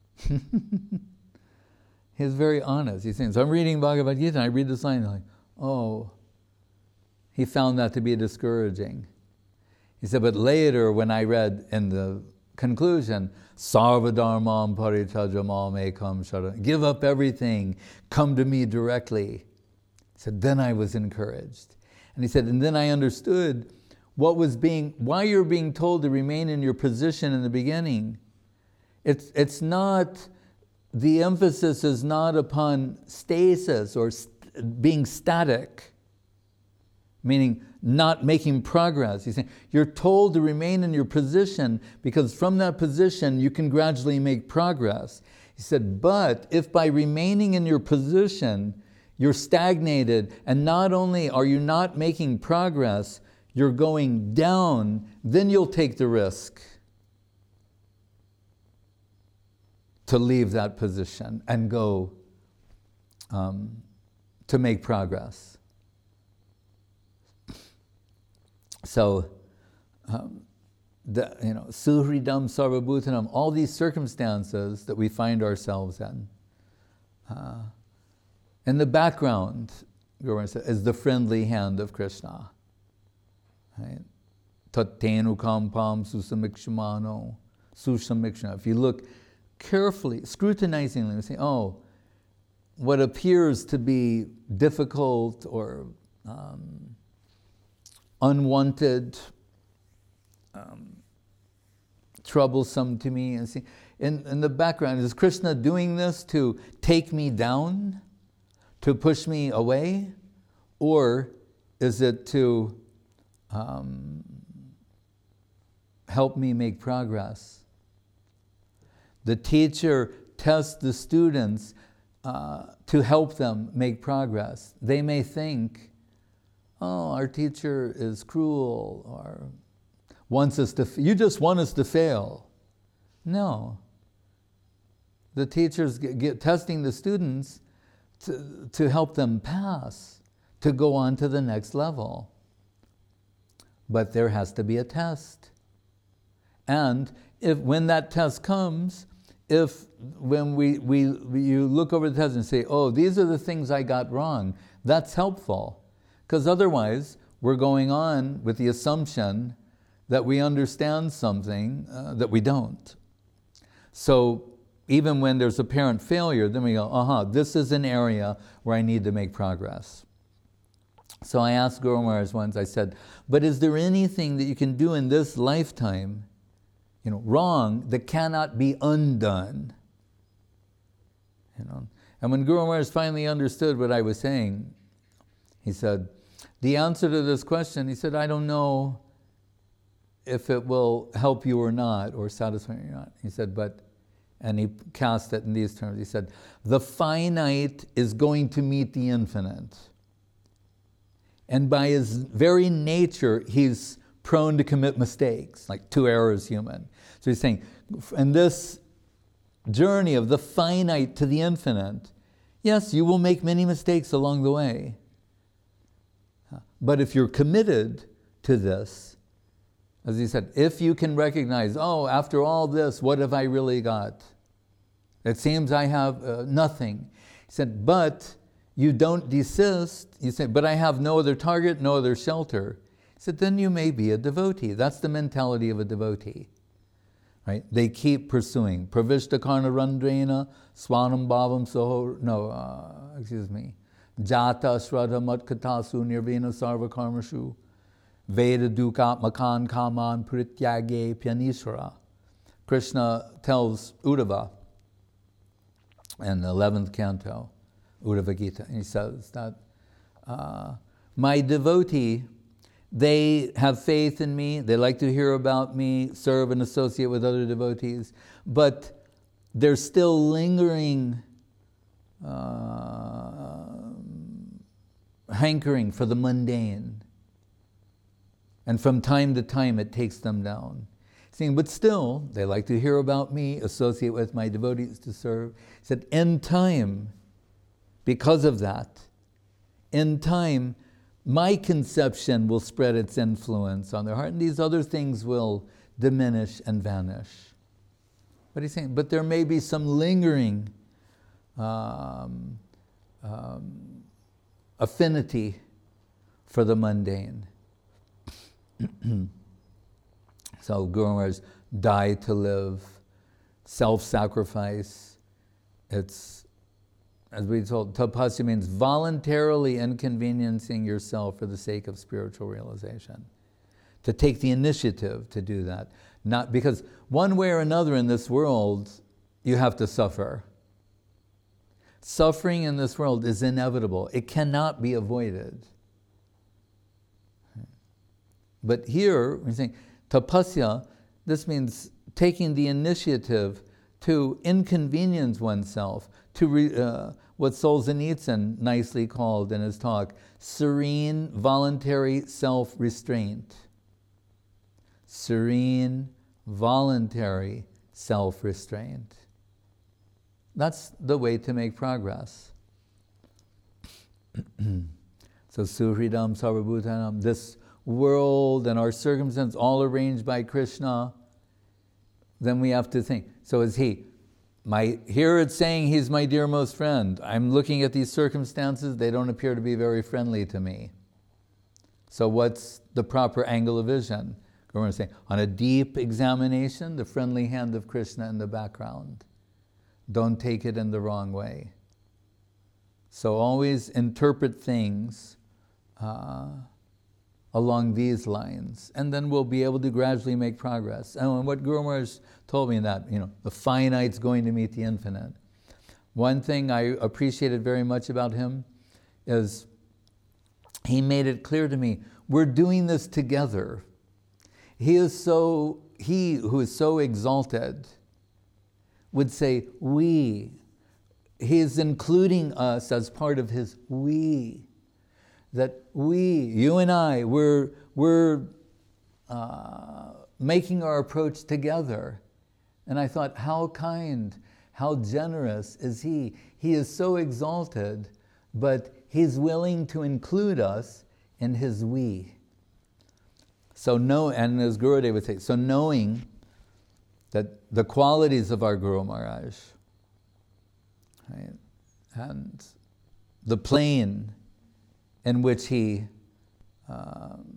He was very honest. He's saying, so I'm reading Bhagavad Gita and I read this line and I'm like, oh, he found that to be discouraging. He said, but later when I read in the conclusion, Sarvadharmam parityaja ekam sharanam, give up everything, come to me directly. He said, then I was encouraged. And he said, and then I understood what was being, why you're being told to remain in your position in the beginning. It's, it's not, the emphasis is not upon stasis or st- being static, meaning not making progress. He's saying you're told to remain in your position because from that position you can gradually make progress. He said, but if by remaining in your position you're stagnated, and not only are you not making progress, you're going down, then you'll take the risk to leave that position and go um, to make progress. So, um, the, you know, suhridam sarvabhutanam, all these circumstances that we find ourselves in, uh, in the background, is the friendly hand of Krishna. Right? Tattenu kampam susamikshmano, susamikshana. If you look carefully, scrutinizingly, and say, oh, what appears to be difficult or um, unwanted, um, troublesome to me, and see, in, in the background, is Krishna doing this to take me down, to push me away, or is it to um, help me make progress? The teacher tests the students uh, to help them make progress. They may think, oh, our teacher is cruel, or wants us to, f- you just want us to fail. No. The teacher's get, get, testing the students to, to help them pass, to go on to the next level. But there has to be a test. And if when that test comes, if when we, we, we you look over the test and say, oh, these are the things I got wrong, that's helpful. Because otherwise, we're going on with the assumption that we understand something uh, that we don't. So even when there's apparent failure, then we go, uh-huh, this is an area where I need to make progress. So I asked Guru Maharaj once, I said, but is there anything that you can do in this lifetime, you know, wrong, that cannot be undone? You know, and when Guru Maharaj finally understood what I was saying, he said, the answer to this question, he said, I don't know if it will help you or not, or satisfy you or not. He said, but, and he cast it in these terms, he said, the finite is going to meet the infinite. And by his very nature, he's prone to commit mistakes, like two errors human. So he's saying, in this journey of the finite to the infinite, yes, you will make many mistakes along the way. But if you're committed to this, as he said, if you can recognize, oh, after all this, what have I really got? It seems I have uh, nothing. He said, but you don't desist. You say, but I have no other target, no other shelter. He said, then you may be a devotee. That's the mentality of a devotee. Right? They keep pursuing. Pravishta karna randrena, swanam bhavam soho, no, uh, excuse me. Jata shraddha matkatasu nirvena sarva karmashu veda dukatmakan kaman prityage pyanishvara. Krishna tells Uddhava in the eleventh canto, Uddhava Gita, and he says that uh, my devotee, they have faith in me, they like to hear about me, serve and associate with other devotees, but they're still lingering uh, hankering for the mundane. And from time to time it takes them down. Saying, but still, they like to hear about me, associate with my devotees to serve. He said, in time, because of that, in time, my conception will spread its influence on their heart, and these other things will diminish and vanish. But he's saying, but there may be some lingering um, um, affinity for the mundane. So Guru Maharaj, die to live, self-sacrifice. It's, as we told, tapasya means voluntarily inconveniencing yourself for the sake of spiritual realization. to take the initiative to do that. Not because one way or another in this world, you have to suffer. Suffering in this world is inevitable. It cannot be avoided. But here, we're saying tapasya, this means taking the initiative to inconvenience oneself, to re, uh, what Solzhenitsyn nicely called in his talk, serene, voluntary self-restraint. Serene, voluntary self-restraint. That's the way to make progress. So Suhridam Sarvabhutanam, this world and our circumstances all arranged by Krishna, then we have to think, so is he, my, here it's saying he's my dearmost friend. I'm looking at these circumstances, they don't appear to be very friendly to me. So what's the proper angle of vision? We're going to say, on a deep examination, the friendly hand of Krishna in the background. Don't take it in the wrong way. So always interpret things uh, along these lines, and then we'll be able to gradually make progress. And what Guru Maharaj told me that, you know, the finite's going to meet the infinite. One thing I appreciated very much about him is he made it clear to me, we're doing this together. He is so, he who is so exalted would say, we. He is including us as part of his we. That we, you and I, we're, we're uh, making our approach together. And I thought, how kind, how generous is he? He is so exalted, but he's willing to include us in his we. So know, and as Gurudev would say, so knowing that the qualities of our Guru Maharaj, right, and the plane in which he um,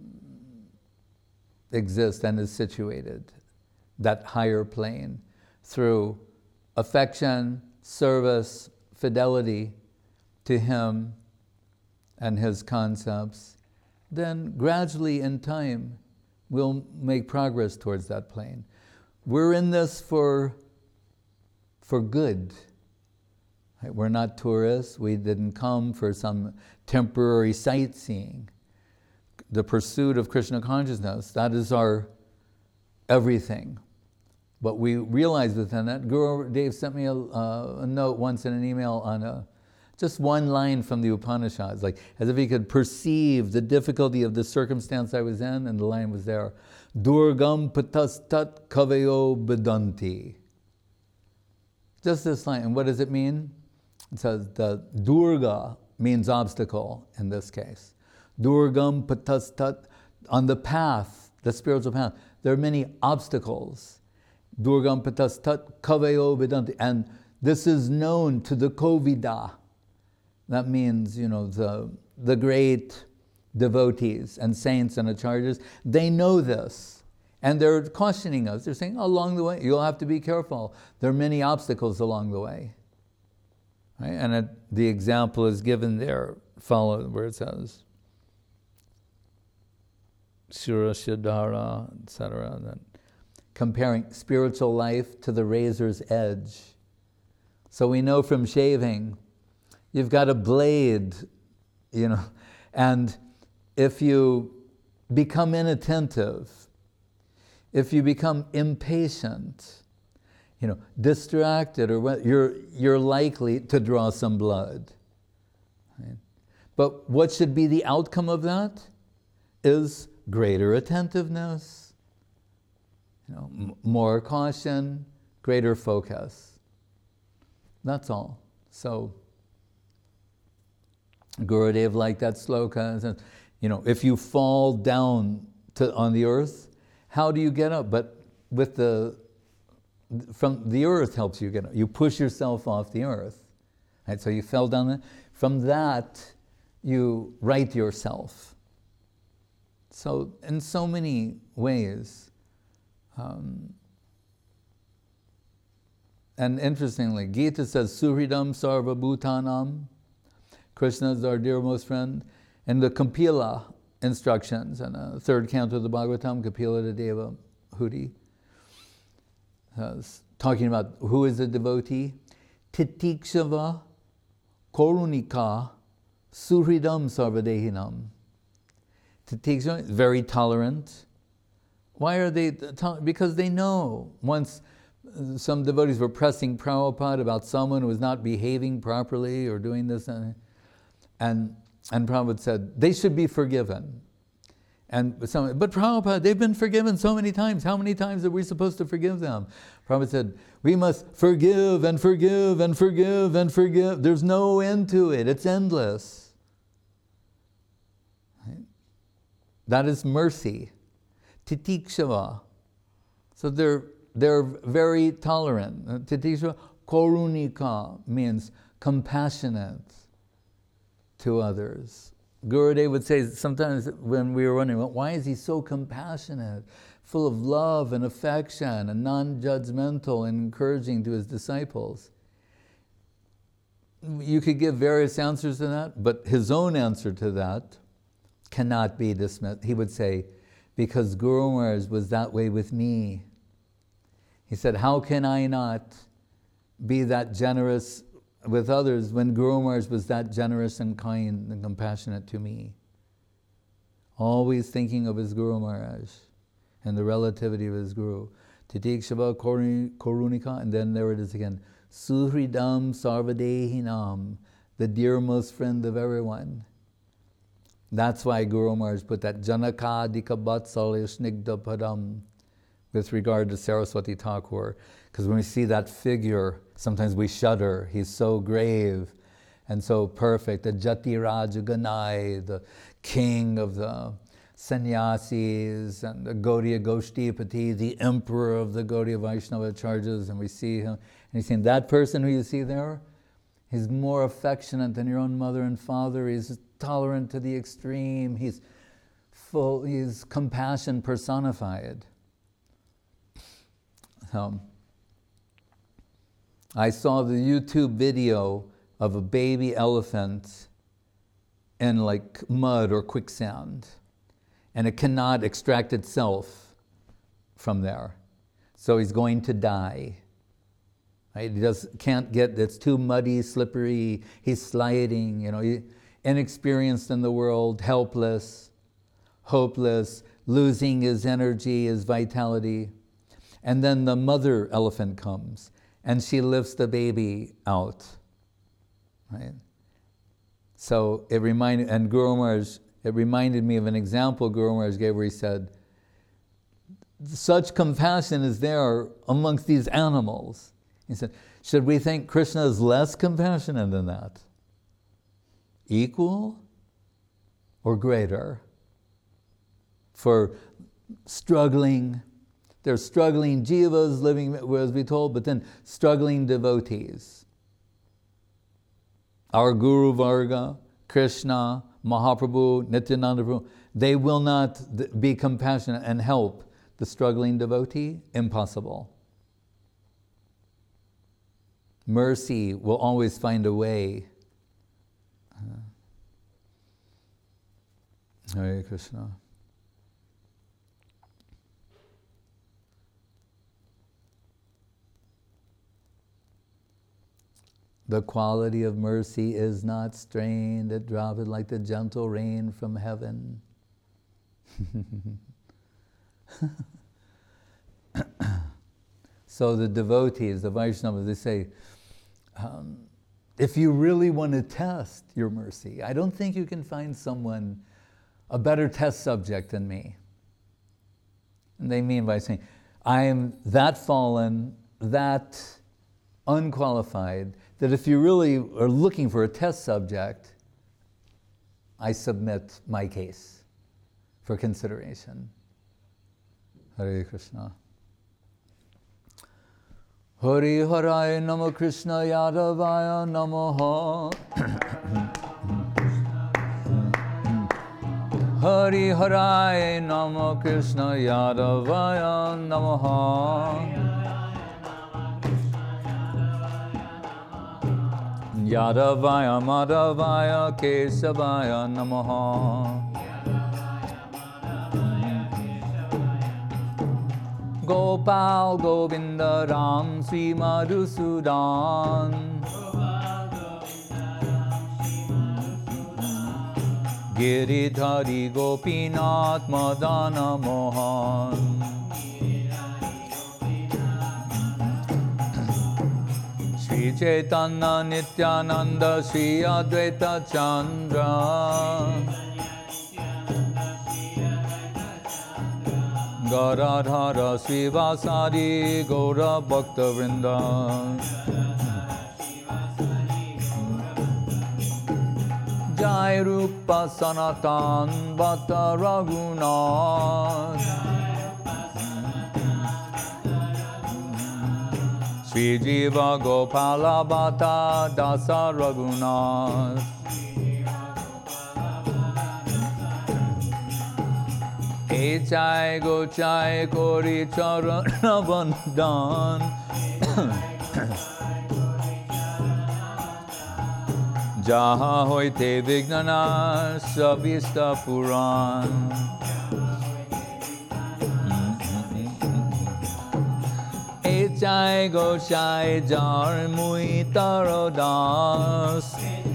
exists and is situated, that higher plane, through affection, service, fidelity to him and his concepts, then gradually in time we'll make progress towards that plane. We're in this for, for good. Right? We're not tourists. We didn't come for some temporary sightseeing. The pursuit of Krishna consciousness, that is our everything. But we realize within that, Guru Dev sent me a, uh, a note once in an email on a, just one line from the Upanishads, like as if he could perceive the difficulty of the circumstance I was in, and the line was there, Durgam patastat kavayo bidanti. Just this line, and what does it mean? It says the Durga means obstacle in this case. Durgam patastat, on the path, the spiritual path, there are many obstacles. Durgam patastat kavayo bidanti, and this is known to the Kovida. That means, you know, the, the great devotees and saints and acharyas, they know this. And they're cautioning us. They're saying, along the way, you'll have to be careful. There are many obstacles along the way. Right? And it, the example is given there, follow where it says, Shura Shidhara, et cetera. Comparing spiritual life to the razor's edge. So we know from shaving, you've got a blade, you know, and if you become inattentive, if you become impatient, you know, distracted, or what, you're you're likely to draw some blood. Right? But what should be the outcome of that is greater attentiveness, you know, m- more caution, greater focus. That's all. So Gurudev liked that sloka, and says, you know, if you fall down to, on the earth, how do you get up? But with the, from the earth helps you get up. You push yourself off the earth. Right? So you fell down there. From that, you right yourself. So in so many ways, um, and interestingly, Gita says, Suhridam Sarva Bhutanam, Krishna is our dearmost friend. And the Kapila instructions in a third canto of the Bhagavatam, Kapila Deva Hudi, uh, talking about who is a devotee. Titikshava korunika suhridam sarvadehinam. Titikshava, very tolerant. Why are they tolerant? Because they know once some devotees were pressing Prabhupada about someone who was not behaving properly or doing this, and and, and Prabhupada said, they should be forgiven. And some, but Prabhupada, they've been forgiven so many times. How many times are we supposed to forgive them? Prabhupada said, we must forgive and forgive and forgive and forgive. There's no end to it. It's endless. Right? That is mercy. Titikshava. So they're They're very tolerant. Titikshava korunika means compassionate to others. Gurudev would say sometimes when we were wondering, well, why is he so compassionate, full of love and affection and non-judgmental and encouraging to his disciples? You could give various answers to that, but his own answer to that cannot be dismissed. He would say, because Guru Maharaj was that way with me. He said, how can I not be that generous with others when Guru Maharaj was that generous and kind and compassionate to me? Always thinking of his Guru Maharaj and the relativity of his Guru. Titikshava korunika, and then there it is again. Suhridam sarvadehinam, the dearmost friend of everyone. That's why Guru Maharaj put that Janakadika Vatsalya Snigdha Padam with regard to Saraswati Thakur. Because when we see that figure, sometimes we shudder. He's so grave and so perfect. The Jati Raja Ganai, the king of the sannyasis, and the Gaudiya Goshtipati, the emperor of the Gaudiya Vaishnava charges, and we see him. And he's saying, that person who you see there, he's more affectionate than your own mother and father. He's tolerant to the extreme. He's full, he's compassion personified. Um, I saw the YouTube video of a baby elephant in like mud or quicksand, and it cannot extract itself from there. So he's going to die. Right? He just can't get, it's too muddy, slippery, he's sliding, you know, he, inexperienced in the world, helpless, hopeless, losing his energy, his vitality. And then the mother elephant comes, and she lifts the baby out, right? So it reminded, and Guru Maharaj, it reminded me of an example Guru Maharaj gave where he said, such compassion is there amongst these animals. He said, should we think Krishna is less compassionate than that? Equal or greater? For struggling, there's struggling jivas living, as we told, but then struggling devotees. Our Guru Varga, Krishna, Mahaprabhu, Nityananda Prabhu, they will not be compassionate and help the struggling devotee. Impossible. Mercy will always find a way. Hare Krishna. The quality of mercy is not strained, it droppeth like the gentle rain from heaven. So the devotees, the Vaishnavas, they say, um, if you really want to test your mercy, I don't think you can find someone a better test subject than me. And they mean by saying, I am that fallen, that unqualified, that if you really are looking for a test subject, I submit my case for consideration. Hare Krishna. Hari Harai Namo Krishna Yadavaya Namaha. Hari Harai Namo Krishna Yadavaya Namaha. Yadavaya Madhavaya Kesavaya Namaha. Gopal Govinda Ram Sri Madhusudan Giridhari Gopinath Madana Mohan Sri Chaitanya Nityananda Sri Advaita Chandra Garadhara Srivasadi Gaura Bhakta Vrinda Jai Rupa Sanatan Bhatta Raghunath Sri Jiva Gopala Bhatta Dasa Raghunath E Chai Go Chai Kori Charana Bandhan Jaha Hoite Vignana Savista Puran E Chai Go Chai Jar Mui Tarodas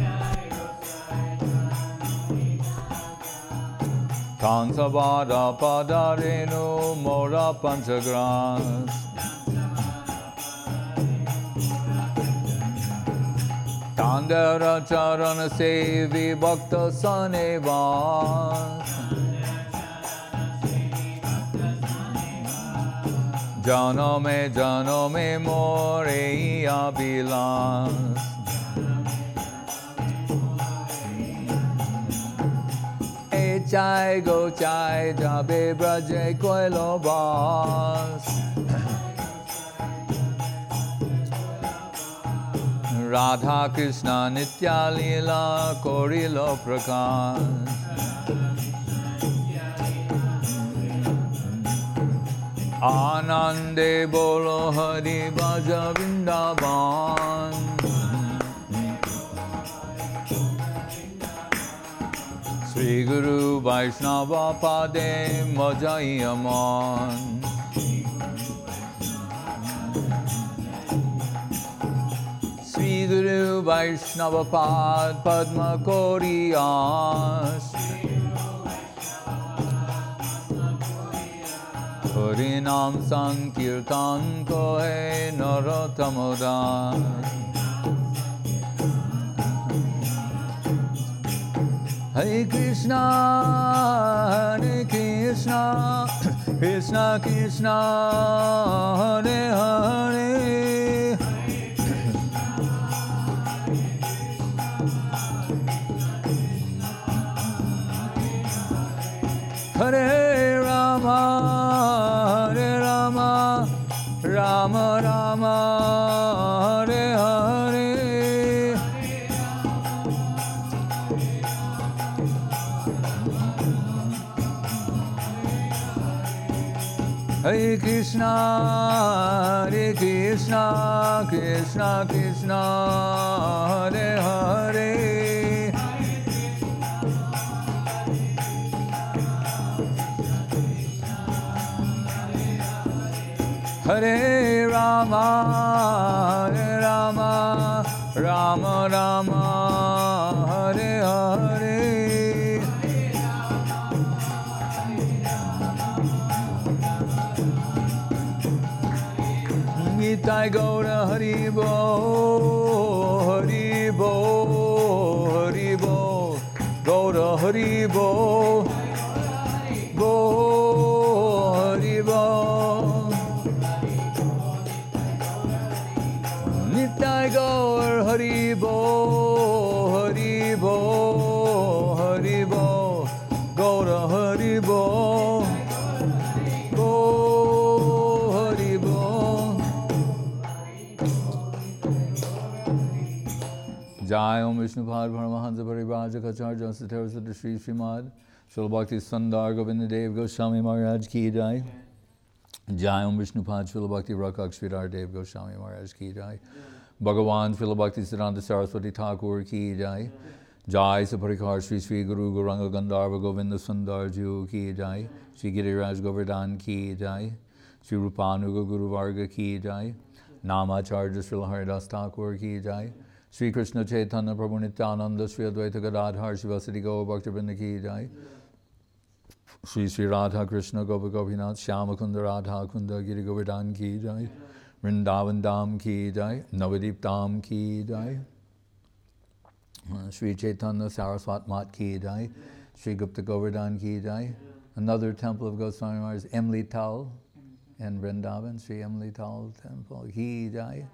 Kansavada Padarenu Mora Panchagras Tandara Charana Sevi Bhakta Sanevas Janome Janome More Abilas E Chai Go Chai Jabe Braje Koilo Bas Radha Krishna Nitya Lila Korilo Prakash Anande Bolo Hari Bhaja Vrindavan Sri Guru Vaishnava Pade Majai Aman Sri Guru Vaishnava Pad Padma Koriyas Harinam Sankirtan Kohe Narotamodas Hare Krishna, Hare Krishna, Krishna Krishna, Hare Hare Hare Rama, Hare Rama, Rama Rama, Hare Hare Hare Krishna, Hare Krishna, Krishna Krishna, Hare Hare Hare Rama, Hare Rama, Rama Rama, Hare Hare Nitai Gaura Hari Bo, Hari Bo, Hari Bo, Gaura Hari Bo, Bo, Hari Bo Nitai Gaur Hari Bo, Hari Bo, Hari Bo, Gaura Hari Bo, Bo, Hari Bo. Jai Om Vishnupad Paramahansa Paribhajaka Sattva Siddha Sri Srimad Srila Bhakti Sundar Govinda Dev Goswami Maharaj Ki Jai. Jai Om Vishnupad Srila Bhakti Rakak Sridhar Dev Goswami Maharaj Ki Jai. Bhagavan Srila Bhakti Siddhanta Saraswati Thakur Ki Jai. Jai Saparikar Sri Sri Guru Gauranga Gandharva Govinda Sundar Ju Ki Jai. Sri Giriraj Govardhan Ki Jai. Sri Rupanuga Guru Varga ki jai. Namacharya Srila Haridas Thakur ki jai. Sri Krishna Chaitanya Prabhu Nityananda Sri Advaita Gadadhar Shivasati Gaur Bhakta Vrinda ki jai. Sri Sri Radha Krishna Gopa Gopinath Shyama Kunda Radha Kunda Giri Govardhan ki jai. Vrindavan Dham ki jai. Navadip Dham ki jai. Uh, Sri Chaitanya Saraswat Mat ki jai. Sri Gupta Govardhan ki jai. Another temple of Goswami Maharaj is Emli Tal in Vrindavan. Sri Emli Tal temple ki jai.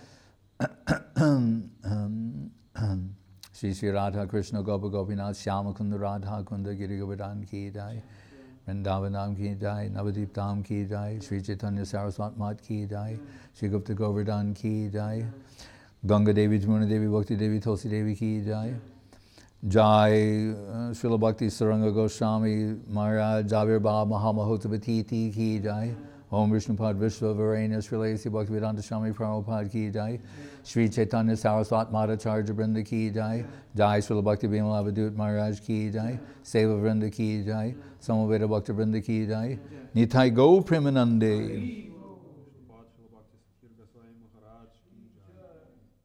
um, um, Sri Sri Radha Krishna Gopa Gopinath Shyama Kunda Radha Kunda Giri Govardhan ki jai. Vrindavan Dham ki jai. Navadip Dham ki jai. Sri Chaitanya Saraswat Mat ki jai. Sri Gupta Govardhan ki jai. Ganga Devi, Jamuna Devi, Bhakti Devi, Tulsi Devi ki jai. Jai uh, Srila Bhakti Saranga Goswami Maharaj Javir Bhava Mahamahotavati ki jai. Om Vishnupad Vishwa Varenya Srila A C Bhaktivedanta Swami Prabhupada ki jai. Sri Chaitanya Saraswat Madhacharya Vrinda ki jai. Jai Srila Bhakti Bimala Avadut Maharaj ki jai. Seva Vrinda ki jai. Samaveda Bhakti Vrinda ki jai. Nitai Go Premanande.